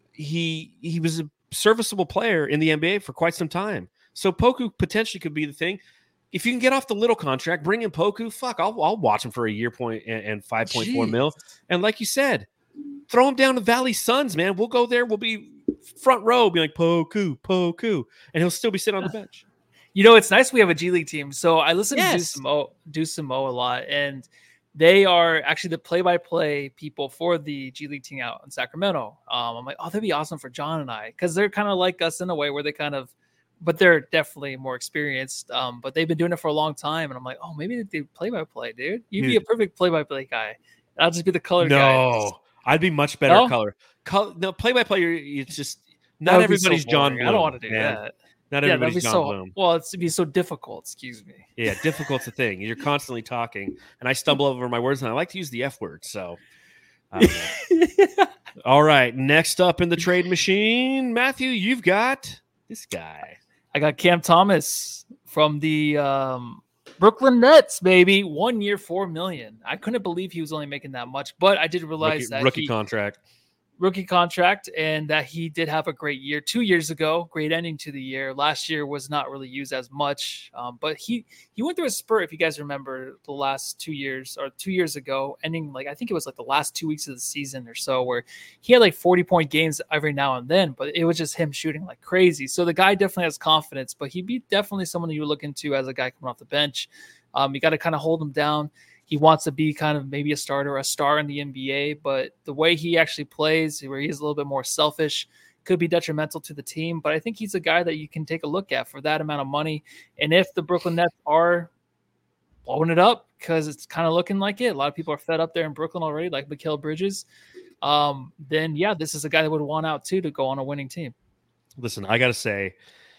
he he was a serviceable player in the N B A for quite some time. So Poku potentially could be the thing. If you can get off the little contract, bring in Poku, fuck, I'll, I'll watch him for a year point and, and five point four mil. And like you said, throw him down to Valley Suns, man. We'll go there. We'll be front row, be like, Poku, Poku. And he'll still be sitting on the bench. You know, it's nice we have a G League team. So I listen Yes. to Deuce Mo, Deuce Mo a lot, and they are actually the play-by-play people for the G League team out in Sacramento. Um, I'm like, oh, that'd be awesome for John and I, because they're kind of like us in a way where they kind of, but they're definitely more experienced. Um, but they've been doing it for a long time, and I'm like, oh, maybe they play-by-play, dude. You'd Dude. be a perfect play-by-play guy. I'll just be the color guy. No, I'd be much better No? at color. Color no, play-by-play, it's just, not That would be so everybody's John boring. Bloom. I don't want to do man. that. Not Yeah, that'd be everybody's John so Bloom. well. It's to be so difficult. Excuse me. Yeah, difficult's a thing. You're constantly talking, and I stumble over my words, and I like to use the F word. So, I don't know. All right, next up in the trade machine, Matthew, you've got this guy. I got Cam Thomas from the um, Brooklyn Nets, baby. One year, four million. I couldn't believe he was only making that much, but I did realize Rookie, that rookie he, contract. rookie contract, and that he did have a great year two years ago. Great ending to the year. Last year was not really used as much, um, but he he went through a spurt. If you guys remember the last two years or two years ago, ending like I think it was like the last two weeks of the season or so, where he had like forty point games every now and then, but it was just him shooting like crazy. So the guy definitely has confidence, but he'd be definitely someone you would look into as a guy coming off the bench. Um, you got to kind of hold him down. He wants to be kind of maybe a starter, a star in the N B A, but the way he actually plays, where he's a little bit more selfish, could be detrimental to the team. But I think he's a guy that you can take a look at for that amount of money. And if the Brooklyn Nets are blowing it up, because it's kind of looking like it, a lot of people are fed up there in Brooklyn already, like Mikal Bridges, um, then yeah, this is a guy that would want out too to go on a winning team. Listen, I got to say,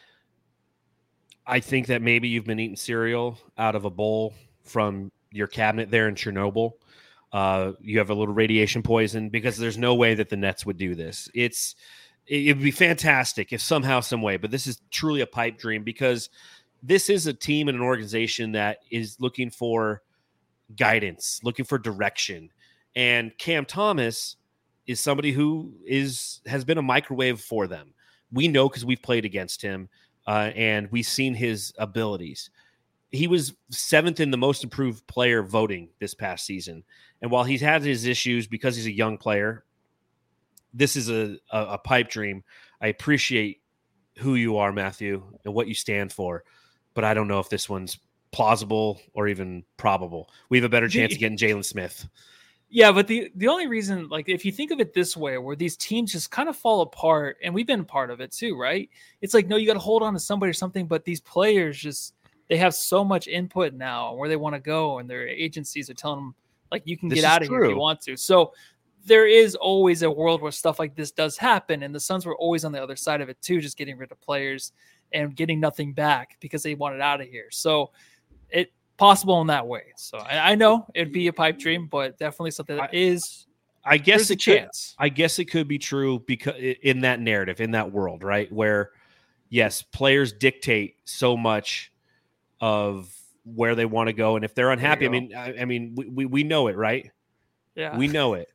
I think that maybe you've been eating cereal out of a bowl from your cabinet there in Chernobyl. Uh, you have a little radiation poison, because there's no way that the Nets would do this. It's it would be fantastic if somehow, some way, but this is truly a pipe dream, because this is a team and an organization that is looking for guidance, looking for direction. And Cam Thomas is somebody who is has been a microwave for them. We know because we've played against him, uh, and we've seen his abilities. He was seventh in the most improved player voting this past season. And while he's had his issues because he's a young player, this is a, a, a pipe dream. I appreciate who you are, Matthew, and what you stand for, but I don't know if this one's plausible or even probable. We have a better chance of getting Jalen Smith. Yeah, but the, the only reason, like, if you think of it this way, where these teams just kind of fall apart, and we've been part of it too, right? It's like, no, you got to hold on to somebody or something, but these players just, they have so much input now where they want to go, and their agencies are telling them, like, you can This get is out of here if true. you want to. So there is always a world where stuff like this does happen, and the Suns were always on the other side of it too, just getting rid of players and getting nothing back because they wanted out of here. So it possible in that way. So I, I know it'd be a pipe dream, but definitely something that I- is I guess there's a it could, chance. I guess it could be true because in that narrative, in that world, right, where yes, players dictate so much of where they want to go, and if they're unhappy, I There you mean, I, I mean, we, we we know it, right? Yeah. We know it.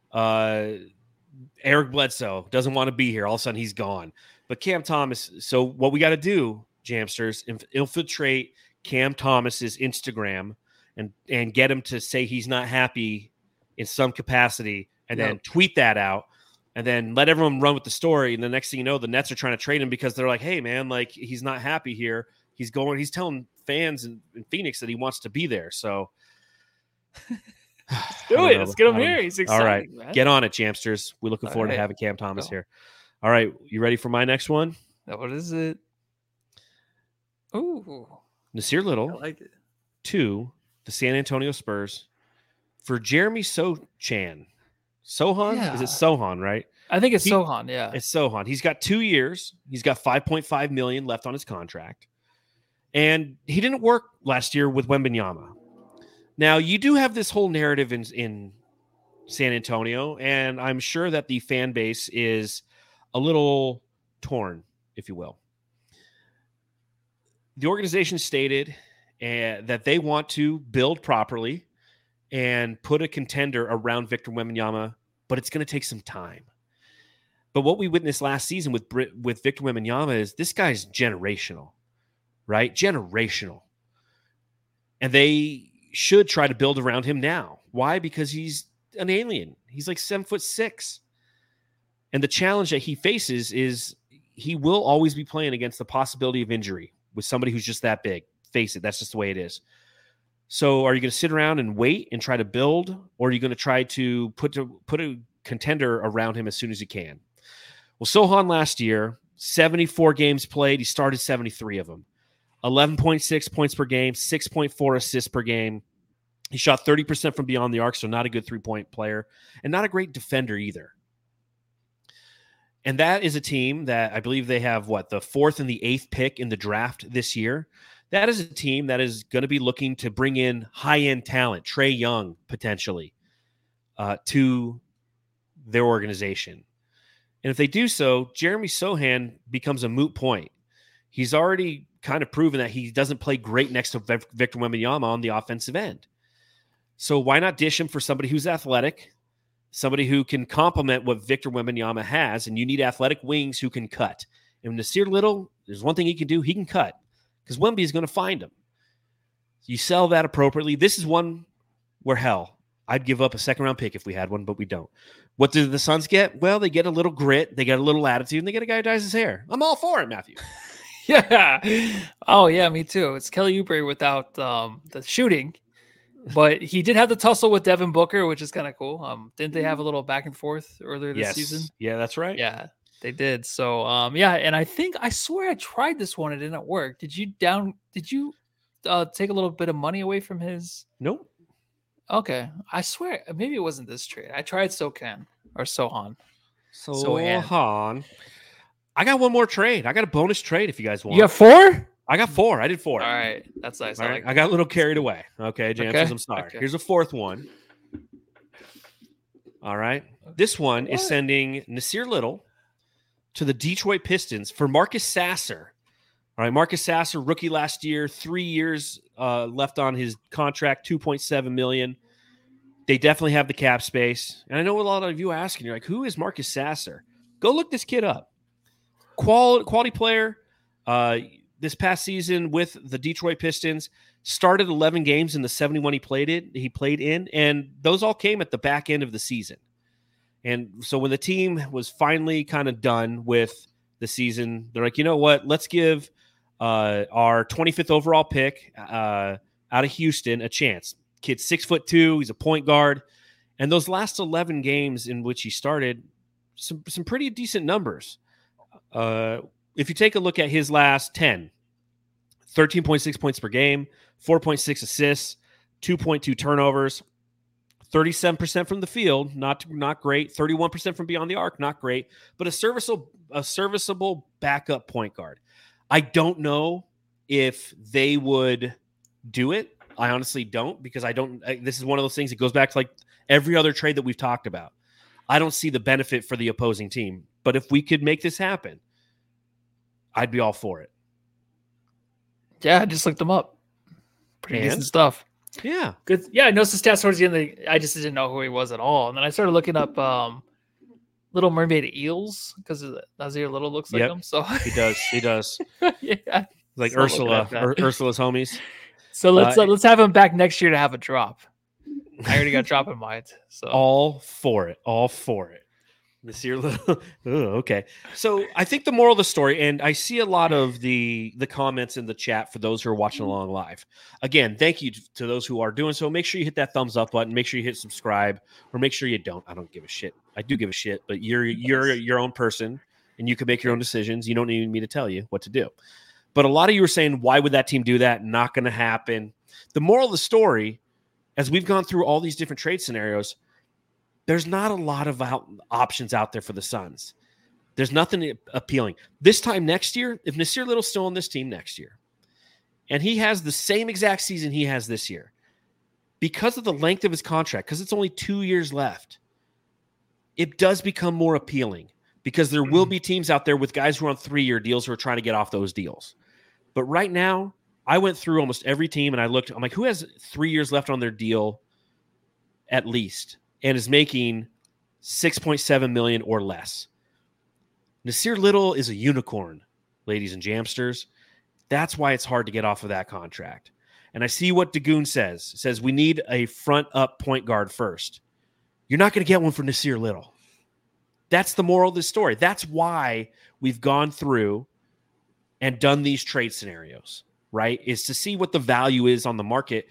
Uh, Eric Bledsoe doesn't want to be here. All of a sudden, he's gone. But Cam Thomas. So what we got to do, Jamsters, inf- infiltrate Cam Thomas's Instagram and and get him to say he's not happy in some capacity, and then Yep. tweet that out, and then let everyone run with the story. And the next thing you know, the Nets are trying to trade him because they're like, "Hey, man, like he's not happy here. He's going. He's telling fans in, in Phoenix that he wants to be there." So. Do it. Let's get him here. He's excited. All right. Man. Get on it, Jamsters. We're looking All forward right. to having Cam Thomas Go. here. All right. You ready for my next one? What is it? Ooh, Nasir I Little like it. to the San Antonio Spurs for Jeremy Sochan. Sohan? Is it Yeah. Sohan, right? I think it's He- Sohan. Yeah. It's Sohan. He's got two years. He's got five point five million left on his contract. And he didn't work last year with Wembanyama. Now, you do have this whole narrative in, in San Antonio, and I'm sure that the fan base is a little torn, if you will. The organization stated uh, that they want to build properly and put a contender around Victor Wembanyama, but it's going to take some time. But what we witnessed last season with Brit, with Victor Wembanyama is this guy's generational, right? Generational. And they should try to build around him now. Why? Because he's an alien. He's like seven foot six. And the challenge that he faces is he will always be playing against the possibility of injury with somebody who's just that big. Face it, that's just the way it is. So are you going to sit around and wait and try to build, or are you going to try to put to, put a contender around him as soon as you can? Well, Sohan last year, seventy-four games played. He started seventy-three of them. eleven point six points per game, six point four assists per game. He shot thirty percent from beyond the arc, so not a good three-point player, and not a great defender either. And that is a team that I believe they have, what, the fourth and the eighth pick in the draft this year. That is a team that is going to be looking to bring in high-end talent, Trae Young potentially, uh, to their organization. And if they do so, Jeremy Sohan becomes a moot point. He's already kind of proven that he doesn't play great next to Victor Wembanyama on the offensive end. So why not dish him for somebody who's athletic, somebody who can complement what Victor Wembanyama has, and you need athletic wings who can cut. And Nasir Little, there's one thing he can do, he can cut, because Wemby is going to find him. You sell that appropriately. This is one where, hell, I'd give up a second-round pick if we had one, but we don't. What do the Suns get? Well, they get a little grit, they get a little attitude, and they get a guy who dyes his hair. I'm all for it, Matthew. Yeah. Oh, yeah, me too. It's Kelly Oubre without um, the shooting, but he did have the tussle with Devin Booker, which is kind of cool. Um, didn't they have a little back and forth earlier this Yes. season? Yeah, that's right. Yeah, they did. So, um, yeah, and I think I swear I tried this one. It didn't work. Did you down? Did you uh, take a little bit of money away from his? Nope. Okay, I swear maybe it wasn't this trade. I tried Sohan or Sohan. So, Sohan. Han. I got one more trade. I got a bonus trade if you guys want. You got four? I got four. I did four. All right, that's nice. All I, right. like I got a little carried away. Okay, James, Okay, I'm sorry. okay. Here's a fourth one. All right. This one is What? sending Nasir Little to the Detroit Pistons for Marcus Sasser. All right, Marcus Sasser, rookie last year, three years uh, left on his contract, two point seven million dollars. They definitely have the cap space. And I know a lot of you are asking, you're like, who is Marcus Sasser? Go look this kid up. Quality, quality player. Uh, this past season with the Detroit Pistons, started eleven games in the seventy-one he played it. He played in, and those all came at the back end of the season. And so when the team was finally kind of done with the season, they're like, you know what? Let's give uh, our twenty-fifth overall pick uh, out of Houston a chance. Kid's six foot two. He's a point guard. And those last eleven games in which he started, some some pretty decent numbers. Uh, if you take a look at his last ten, thirteen point six points per game, four point six assists, two point two turnovers, thirty-seven percent from the field, not not great, thirty-one percent from beyond the arc, not great, but a serviceable a serviceable backup point guard. I don't know if they would do it. I honestly don't, because I don't I, this is one of those things that goes back to like every other trade that we've talked about. I don't see the benefit for the opposing team, but if we could make this happen, I'd be all for it. Yeah, I just looked them up. Pretty And? decent stuff. Yeah. Good. Yeah, I noticed the stats towards the end. Of the, I just didn't know who he was at all, and then I started looking up um, Little Mermaid eels because Nasir Little looks like Yep. him. So He does. He does. yeah. Like So looking Ursula, at that. Ur- Ursula's homies. So let's Uh, uh, let's have him back next year to have a drop. I already got a drop in mind. So All for it. All for it. Nasir Little. Oh, okay. So I think the moral of the story, and I see a lot of the the comments in the chat for those who are watching along live. Again, thank you to those who are doing so. Make sure you hit that thumbs up button. Make sure you hit subscribe, or make sure you don't. I don't give a shit. I do give a shit, but you're you're your own person, and you can make your own decisions. You don't need me to tell you what to do. But a lot of you were saying, why would that team do that? Not going to happen. The moral of the story, as we've gone through all these different trade scenarios, there's not a lot of out, options out there for the Suns. There's nothing appealing. This time next year, if Nasir Little's still on this team next year, and he has the same exact season he has this year, because of the length of his contract, because it's only two years left, it does become more appealing because there will be teams out there with guys who are on three-year deals who are trying to get off those deals. But right now, I went through almost every team and I looked, I'm like, who has three years left on their deal at least and is making six point seven million dollars or less? Nasir Little is a unicorn, ladies and jamsters. That's why it's hard to get off of that contract. And I see what Dagoon says. It says we need a front-up point guard first. You're not going to get one for Nasir Little. That's the moral of the story. That's why we've gone through and done these trade scenarios, right? Is to see what the value is on the market.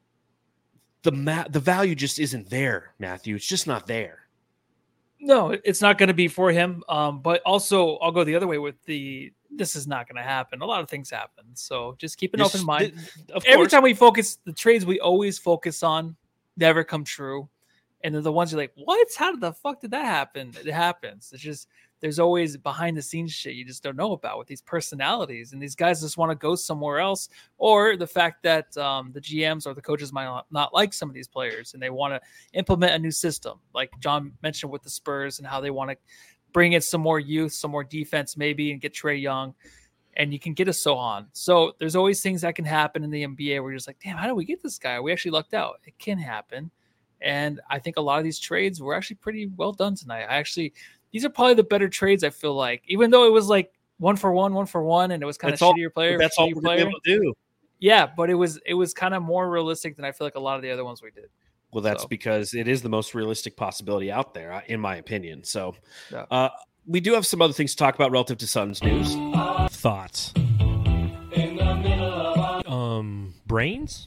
The ma- the value just isn't there, Matthew. It's just not there. No, it's not going to be for him. Um, but also, I'll go the other way with the, this is not going to happen. A lot of things happen. So just keep an Just- open mind. th- of Every course. time we focus, the trades we always focus on never come true. And then the ones you're like, what? How the fuck did that happen? It happens. It's just, there's always behind the scenes shit you just don't know about with these personalities. And these guys just want to go somewhere else. Or the fact that um, the G Ms or the coaches might not, not like some of these players and they want to implement a new system. Like John mentioned with the Spurs and how they want to bring in some more youth, some more defense maybe, and get Trae Young. And you can get a Sohan. So there's always things that can happen in the N B A where you're just like, damn, how did we get this guy? We actually lucked out. It can happen. And I think a lot of these trades were actually pretty well done tonight. I actually, these are probably the better trades, I feel like, even though it was like one for one, one for one, and it was kind That's of all- shittier player. That's all shittier we're player. able to do. Yeah, but it was it was kind of more realistic than I feel like a lot of the other ones we did. Well, that's So. because it is the most realistic possibility out there, uh, in my opinion. So Yeah. uh, we do have some other things to talk about relative to Suns news. Thoughts? Um, brains?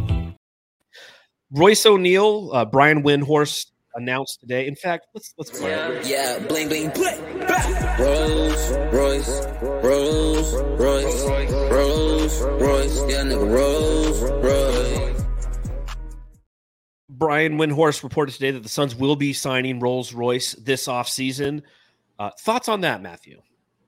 Royce O'Neal, uh, Brian Windhorst announced today. In fact, let's let's play it. Yeah, bling bling bling. Rolls Royce, Rolls Royce, Rolls Royce, yeah, nigga, Rolls Royce. Brian Windhorst reported today that the Suns will be signing Rolls Royce this offseason. Uh, thoughts on that, Matthew?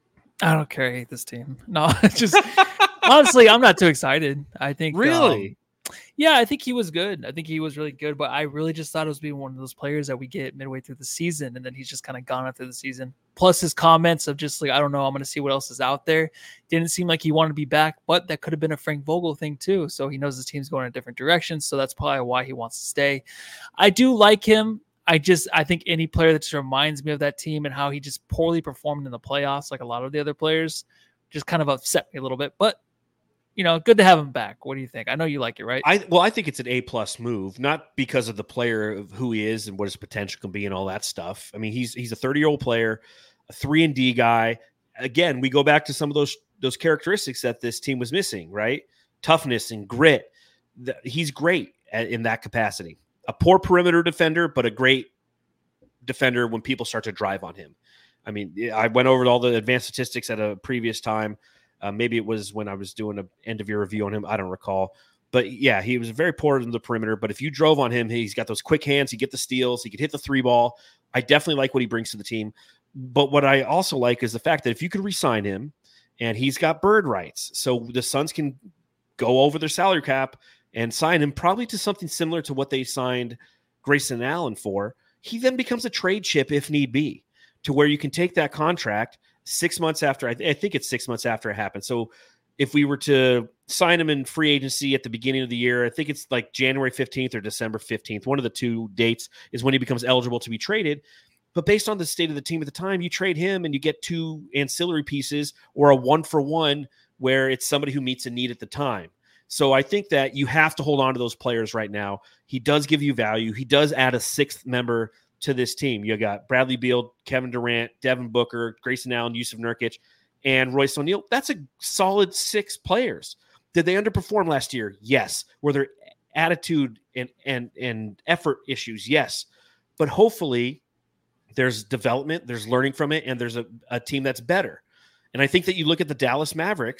I don't care. I hate this team. No, it's just honestly, I'm not too excited. I think Really? um, yeah, I think he was good. I think he was really good, but I really just thought it was being one of those players that we get midway through the season, and then he's just kind of gone after the season. Plus his comments of just like, I don't know, I'm going to see what else is out there. Didn't seem like he wanted to be back, but that could have been a Frank Vogel thing too. So he knows his team's going in a different direction. So that's probably why he wants to stay. I do like him. I just, I think any player that just reminds me of that team and how he just poorly performed in the playoffs, like a lot of the other players, just kind of upset me a little bit, but you know, good to have him back. What do you think? I know you like it, right? I well, I think it's an A plus move, not because of the player of who he is and what his potential can be and all that stuff. I mean, he's he's a thirty year old player, a three and D guy. Again, we go back to some of those those characteristics that this team was missing, right? Toughness and grit. The, he's great at, in that capacity. A poor perimeter defender, but a great defender when people start to drive on him. I mean, I went over all the advanced statistics at a previous time. Uh, maybe it was when I was doing an end of year review on him. I don't recall. But yeah, he was very poor in the perimeter. But if you drove on him, he's got those quick hands. He get the steals. He could hit the three ball. I definitely like what he brings to the team. But what I also like is the fact that if you could re-sign him, and he's got bird rights, so the Suns can go over their salary cap and sign him probably to something similar to what they signed Grayson Allen for. He then becomes a trade chip if need be, to where you can take that contract six months after, I, th- I think it's six months after it happened. So if we were to sign him in free agency at the beginning of the year, I think it's like January fifteenth or December fifteenth. One of the two dates is when he becomes eligible to be traded. But based on the state of the team at the time, you trade him and you get two ancillary pieces or a one for one where it's somebody who meets a need at the time. So I think that you have to hold on to those players right now. He does give you value. He does add a sixth member to this team. You got Bradley Beal, Kevin Durant, Devin Booker, Grayson Allen, Yusuf Nurkic, and Royce O'Neal. That's a solid six players. Did they underperform last year? Yes. Were there attitude and and and effort issues? Yes. But hopefully there's development, there's learning from it, and there's a, a team that's better. And I think that you look at the Dallas Mavericks,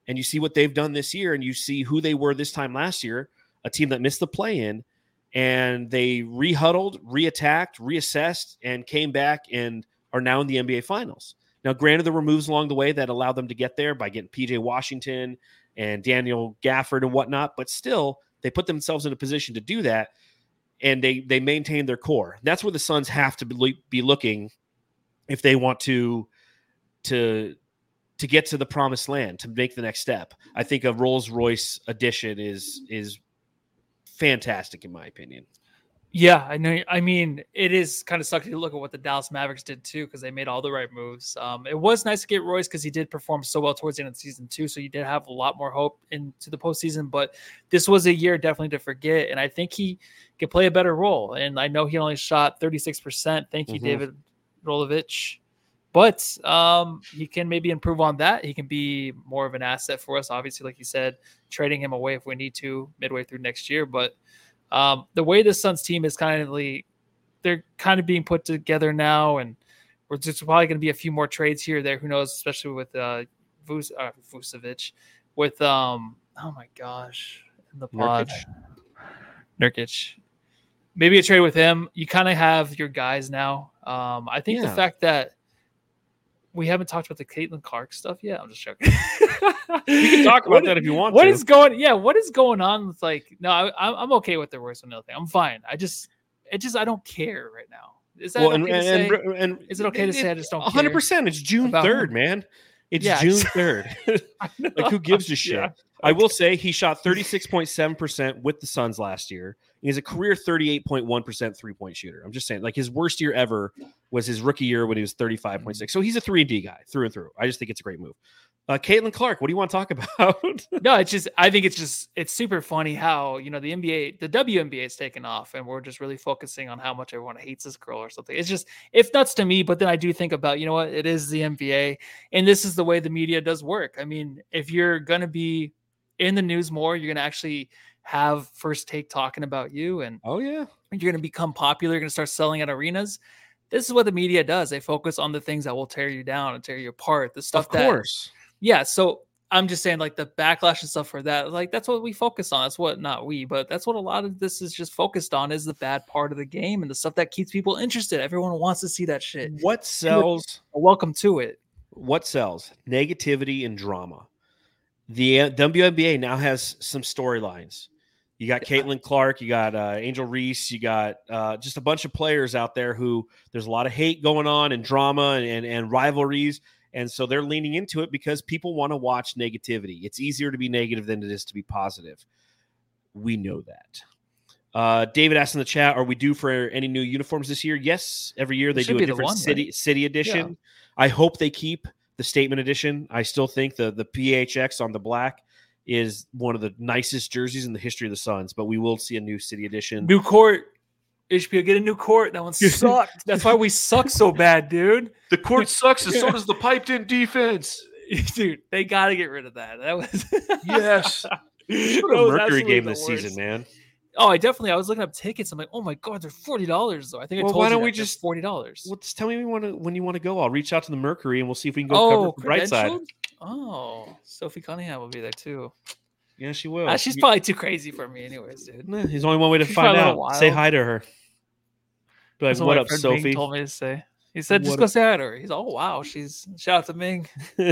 and you see what they've done this year, and you see who they were this time last year, a team that missed the play-in, and they re-huddled, re-attacked, reassessed, and came back and are now in the N B A Finals. Now, granted, there were moves along the way that allowed them to get there by getting P J Washington and Daniel Gafford and whatnot, but still, they put themselves in a position to do that, and they they maintain their core. That's where the Suns have to be, be looking if they want to to to get to the promised land, to make the next step. I think a Rolls-Royce addition is is fantastic, in my opinion. Yeah, I know. I mean, it is kind of sucky to look at what the Dallas Mavericks did too, because they made all the right moves. Um, it was nice to get Royce because he did perform so well towards the end of the season too, so you did have a lot more hope into the postseason. But this was a year definitely to forget, and I think he could play a better role. And I know he only shot thirty-six percent. Thank you, mm-hmm. David Rolovich. But um, he can maybe improve on that. He can be more of an asset for us, obviously, like you said, trading him away if we need to midway through next year. But Um, the way the Suns team is kind of like, they're kind of being put together now, and we're just probably going to be a few more trades here or there. Who knows, especially with uh, Vus- uh, Vucevic, with um, oh my gosh, in the pod, Nurkic. Nurkic. Maybe a trade with him. You kind of have your guys now. Um, I think yeah. the fact that we haven't talked about the Caitlin Clark stuff yet. I'm just joking. We can talk about what, that if you want what to. What is going? Yeah, what is going on with like? No, I, I'm okay with the Royce O'Neal thing. I'm fine. I just, it just, I don't care right now. Is that well, okay and, to say? And, and is it okay it, to say I just don't? one hundred percent. It's June third, man. It's yeah, June third. Like, who gives a shit? Yeah. I will say he shot thirty-six point seven percent with the Suns last year. He's a career thirty-eight point one percent three-point shooter. I'm just saying, like, his worst year ever was his rookie year when he was thirty-five point six. So he's a three and D guy through and through. I just think it's a great move. Uh, Caitlin Clark, what do you want to talk about? No, it's just, I think it's just, it's super funny how, you know, the N B A, the W N B A is taken off, and we're just really focusing on how much everyone hates this girl or something. It's just, it's nuts to me. But then I do think about, you know what, it is the N B A, and this is the way the media does work. I mean, if you're going to be in the news more, you're going to actually have First Take talking about you, and oh yeah, you're going to become popular. You're going to start selling at arenas. This is what the media does. They focus on the things that will tear you down and tear you apart. The stuff of course. That, yeah. So I'm just saying, like, the backlash and stuff for that, like, that's what we focus on. That's what, not we, but that's what a lot of this is just focused on, is the bad part of the game and the stuff that keeps people interested. Everyone wants to see that shit. What sells? Welcome to it. What sells? Negativity and drama. The W N B A now has some storylines. You got Caitlin Clark, you got uh, Angel Reese, you got uh, just a bunch of players out there who there's a lot of hate going on and drama and, and, and rivalries. And so they're leaning into it because people want to watch negativity. It's easier to be negative than it is to be positive. We know that. Uh, David asked in the chat, are we due for any new uniforms this year? Yes, every year they do a different one, city right? city edition. Yeah. I hope they keep the statement edition. I still think the, the P H X on the black is one of the nicest jerseys in the history of the Suns, but we will see a new city edition. New court. H B O, get a new court. That one sucked. That's why we suck so bad, dude. The court sucks, and so does the piped-in defense. Dude, they got to get rid of that. That was yes. That was Mercury game this worst. season, man. Oh, I definitely. I was looking up tickets. I'm like, oh my god, they're forty dollars though. I think I well, told why don't you we just forty dollars? Well, just tell me when you want to when you want to go. I'll reach out to the Mercury and we'll see if we can go oh, cover the bright side. Oh, Sophie Cunningham will be there too. Yeah, she will. Uh, she's probably too crazy for me, anyways, dude. Nah, there's only one way to she's find out. Say hi to her. Be like, what up, Sophie? Bing told me to say. He said, just what go say hi to her. He's like, oh wow, she's shout out to Ming.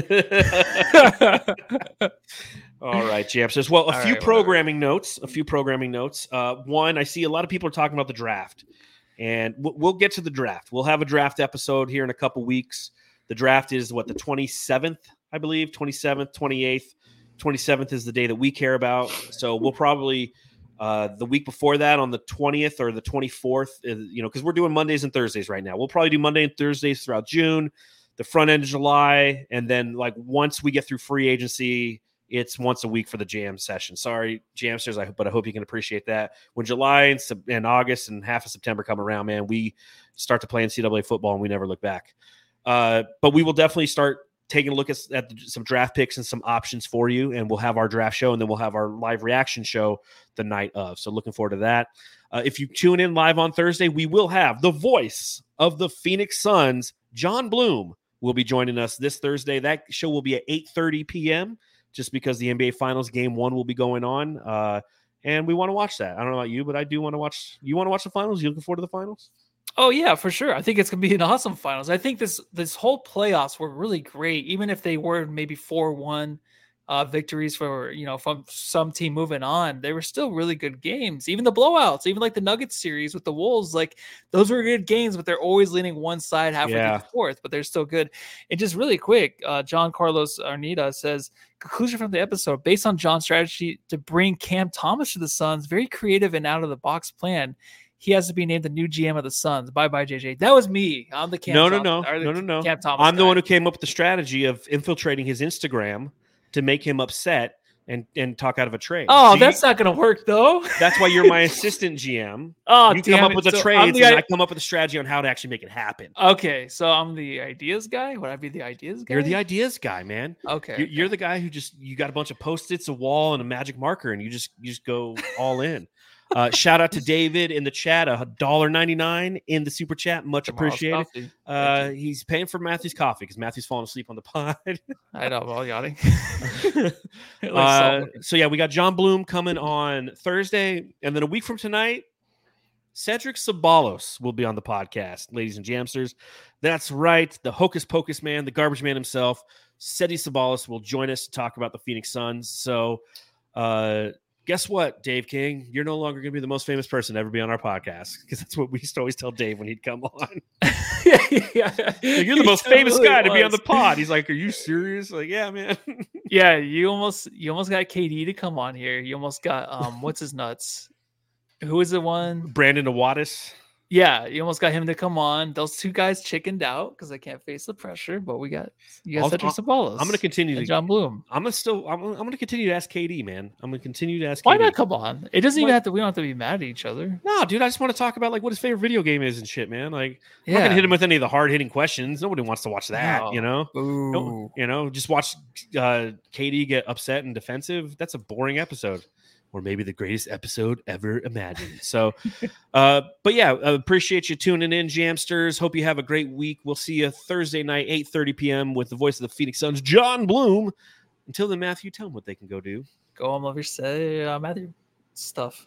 All right, Jamsters. Well, a All few right, programming whatever. notes. A few programming notes. Uh, one, I see a lot of people are talking about the draft, and we'll, we'll get to the draft. We'll have a draft episode here in a couple weeks. The draft is what, the twenty-seventh, I believe, twenty-seventh, twenty-eighth. twenty-seventh is the day that we care about. So we'll probably uh, the week before that on the twentieth or the twenty-fourth, uh, you know, because we're doing Mondays and Thursdays right now. We'll probably do Monday and Thursdays throughout June, the front end of July, and then like once we get through free agency, it's once a week for the jam session. Sorry, Jamsters, I, but I hope you can appreciate that. When July and, and August and half of September come around, man, we start to play N C double A football and we never look back. Uh, but we will definitely start taking a look at, at some draft picks and some options for you, and we'll have our draft show, and then we'll have our live reaction show the night of. So looking forward to that. Uh, if you tune in live on Thursday, we will have the voice of the Phoenix Suns, John Bloom, will be joining us this Thursday. That show will be at eight thirty p.m. just because the N B A Finals game one will be going on. Uh, and we want to watch that. I don't know about you, but I do want to watch. You want to watch the finals? You looking forward to the finals? Oh yeah, for sure. I think it's gonna be an awesome finals. I think this this whole playoffs were really great, even if they were maybe four one uh, victories for you know from some team moving on. They were still really good games. Even the blowouts, even like the Nuggets series with the Wolves, like those were good games, but they're always leaning one side halfway Yeah. through the fourth. But they're still good. And just really quick, uh, John Carlos Arnita says, conclusion from the episode: based on John's strategy to bring Cam Thomas to the Suns, very creative and out of the box plan. He has to be named the new G M of the Suns. Bye bye, J J. That was me. I'm the Cam. No, no, Thomas, no, or the no, no, no. Cam Thomas I'm the guy. one who came up with the strategy of infiltrating his Instagram to make him upset and and talk out of a trade. Oh, So you- that's not gonna work though. that's why you're my assistant G M. Oh, You damn come up it. with the So I'm trades, the and i- I come up with a strategy on how to actually make it happen. Okay, so I'm the ideas guy. Would I be the ideas guy? You're the ideas guy, man. Okay. You're, you're the guy who just you got a bunch of post-its, a wall, and a magic marker, and you just you just go all in. Uh, shout out to David in the chat, a dollar ninety nine in the super chat, much Tomorrow's appreciated. coffee. Uh, he's paying for Matthew's coffee because Matthew's falling asleep on the pod. I know, I'm all yawning. uh, so yeah, we got John Bloom coming on Thursday, and then a week from tonight, Cedric Sabalos will be on the podcast, ladies and jamsters. That's right, the hocus pocus man, the garbage man himself, Cedi Sabalos will join us to talk about the Phoenix Suns. So, uh, guess what, Dave King? You're no longer going to be the most famous person to ever be on our podcast because that's what we used to always tell Dave when he'd come on. yeah, yeah. Like, you're the most He famous totally guy to be on the was. pod. He's like, "Are you serious?" Like, yeah, man. Yeah, you almost you almost got K D to come on here. You almost got um what's his nuts? Who is the one? Brandon Awadis. Yeah, you almost got him to come on. Those two guys chickened out because they can't face the pressure. But we got you got I'll- Cedric Sabalos. I'm going to continue and to. John I'm I'm gonna still. I'm, I'm going to continue to ask K D, man. I'm going to continue to ask. Why K D. not come on? It doesn't even Why- have to. We don't have to be mad at each other. No, dude. I just want to talk about like what his favorite video game is and shit, man. Like, I'm not Yeah. gonna hit him with any of the hard hitting questions. Nobody wants to watch that, No. you know. Ooh. No, you know, just watch uh, K D get upset and defensive. That's a boring episode, or maybe the greatest episode ever imagined. So, uh, but yeah, uh, appreciate you tuning in, Jamsters. Hope you have a great week. We'll see you Thursday night, eight thirty p.m. with the voice of the Phoenix Suns, John Bloom. Until then, Matthew, tell them what they can go do. Go home, love your say, uh, Matthew stuff.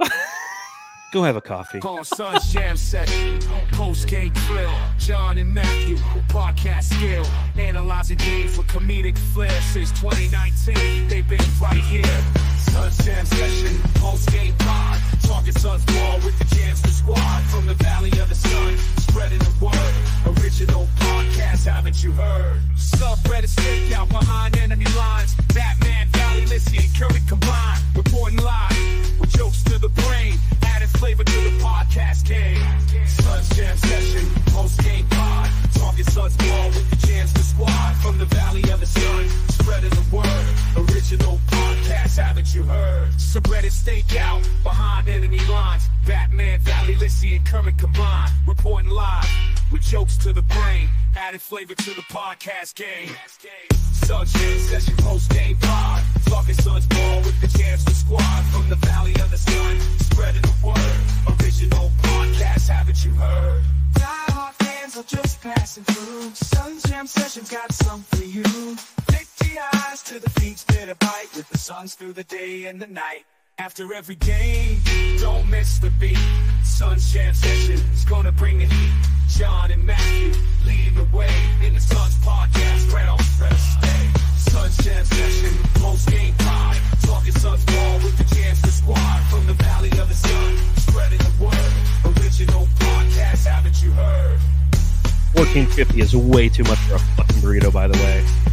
Go have a coffee. Call Suns Jam Session, post game thrill. John and Matthew, podcast skill. Analyzing game for comedic flair since twenty nineteen. They've been right here. Suns Jam Session, post game pod. Talking Suns ball with the Jamster squad. From the Valley of the Sun, spreading the word. Original podcast, haven't you heard? Subreddit stick out behind enemy lines. Batman, Valley, Lissy, and Curry combined. Reporting live with jokes to the brain. Adding flavor to the podcast game. Suns Jam Session, post game pod. Talking Suns ball with the Jamster squad. From the Valley of the Sun, spreading the word. Original podcast, haven't you heard? Subreddit stake out behind enemy lines. Batman, Valley, Lissy, and Kermit combined. Reporting live with jokes to the brain. Adding flavor to the podcast game. Suns Jam Session, post game pod. Talking Suns ball with the Jamster squad. From the Valley of the Sun, spreading the word. Original podcast, haven't you heard? Die-hard fans are just passing through. Suns Jam Session's got something for you. Lick the eyes to the feet's bitter bite. With the Suns through the day and the night. After every game, don't miss the beat. Suns Jam Session is gonna bring the heat. John and Matthew leading the way in the Suns podcast. Right on first day. Suns Jam Session, post game pod. Talking Suns ball with the Jamster squad. From the Valley of the Sun, spreading the word. Original podcast, haven't you heard? fourteen fifty is way too much for a fucking burrito, by the way.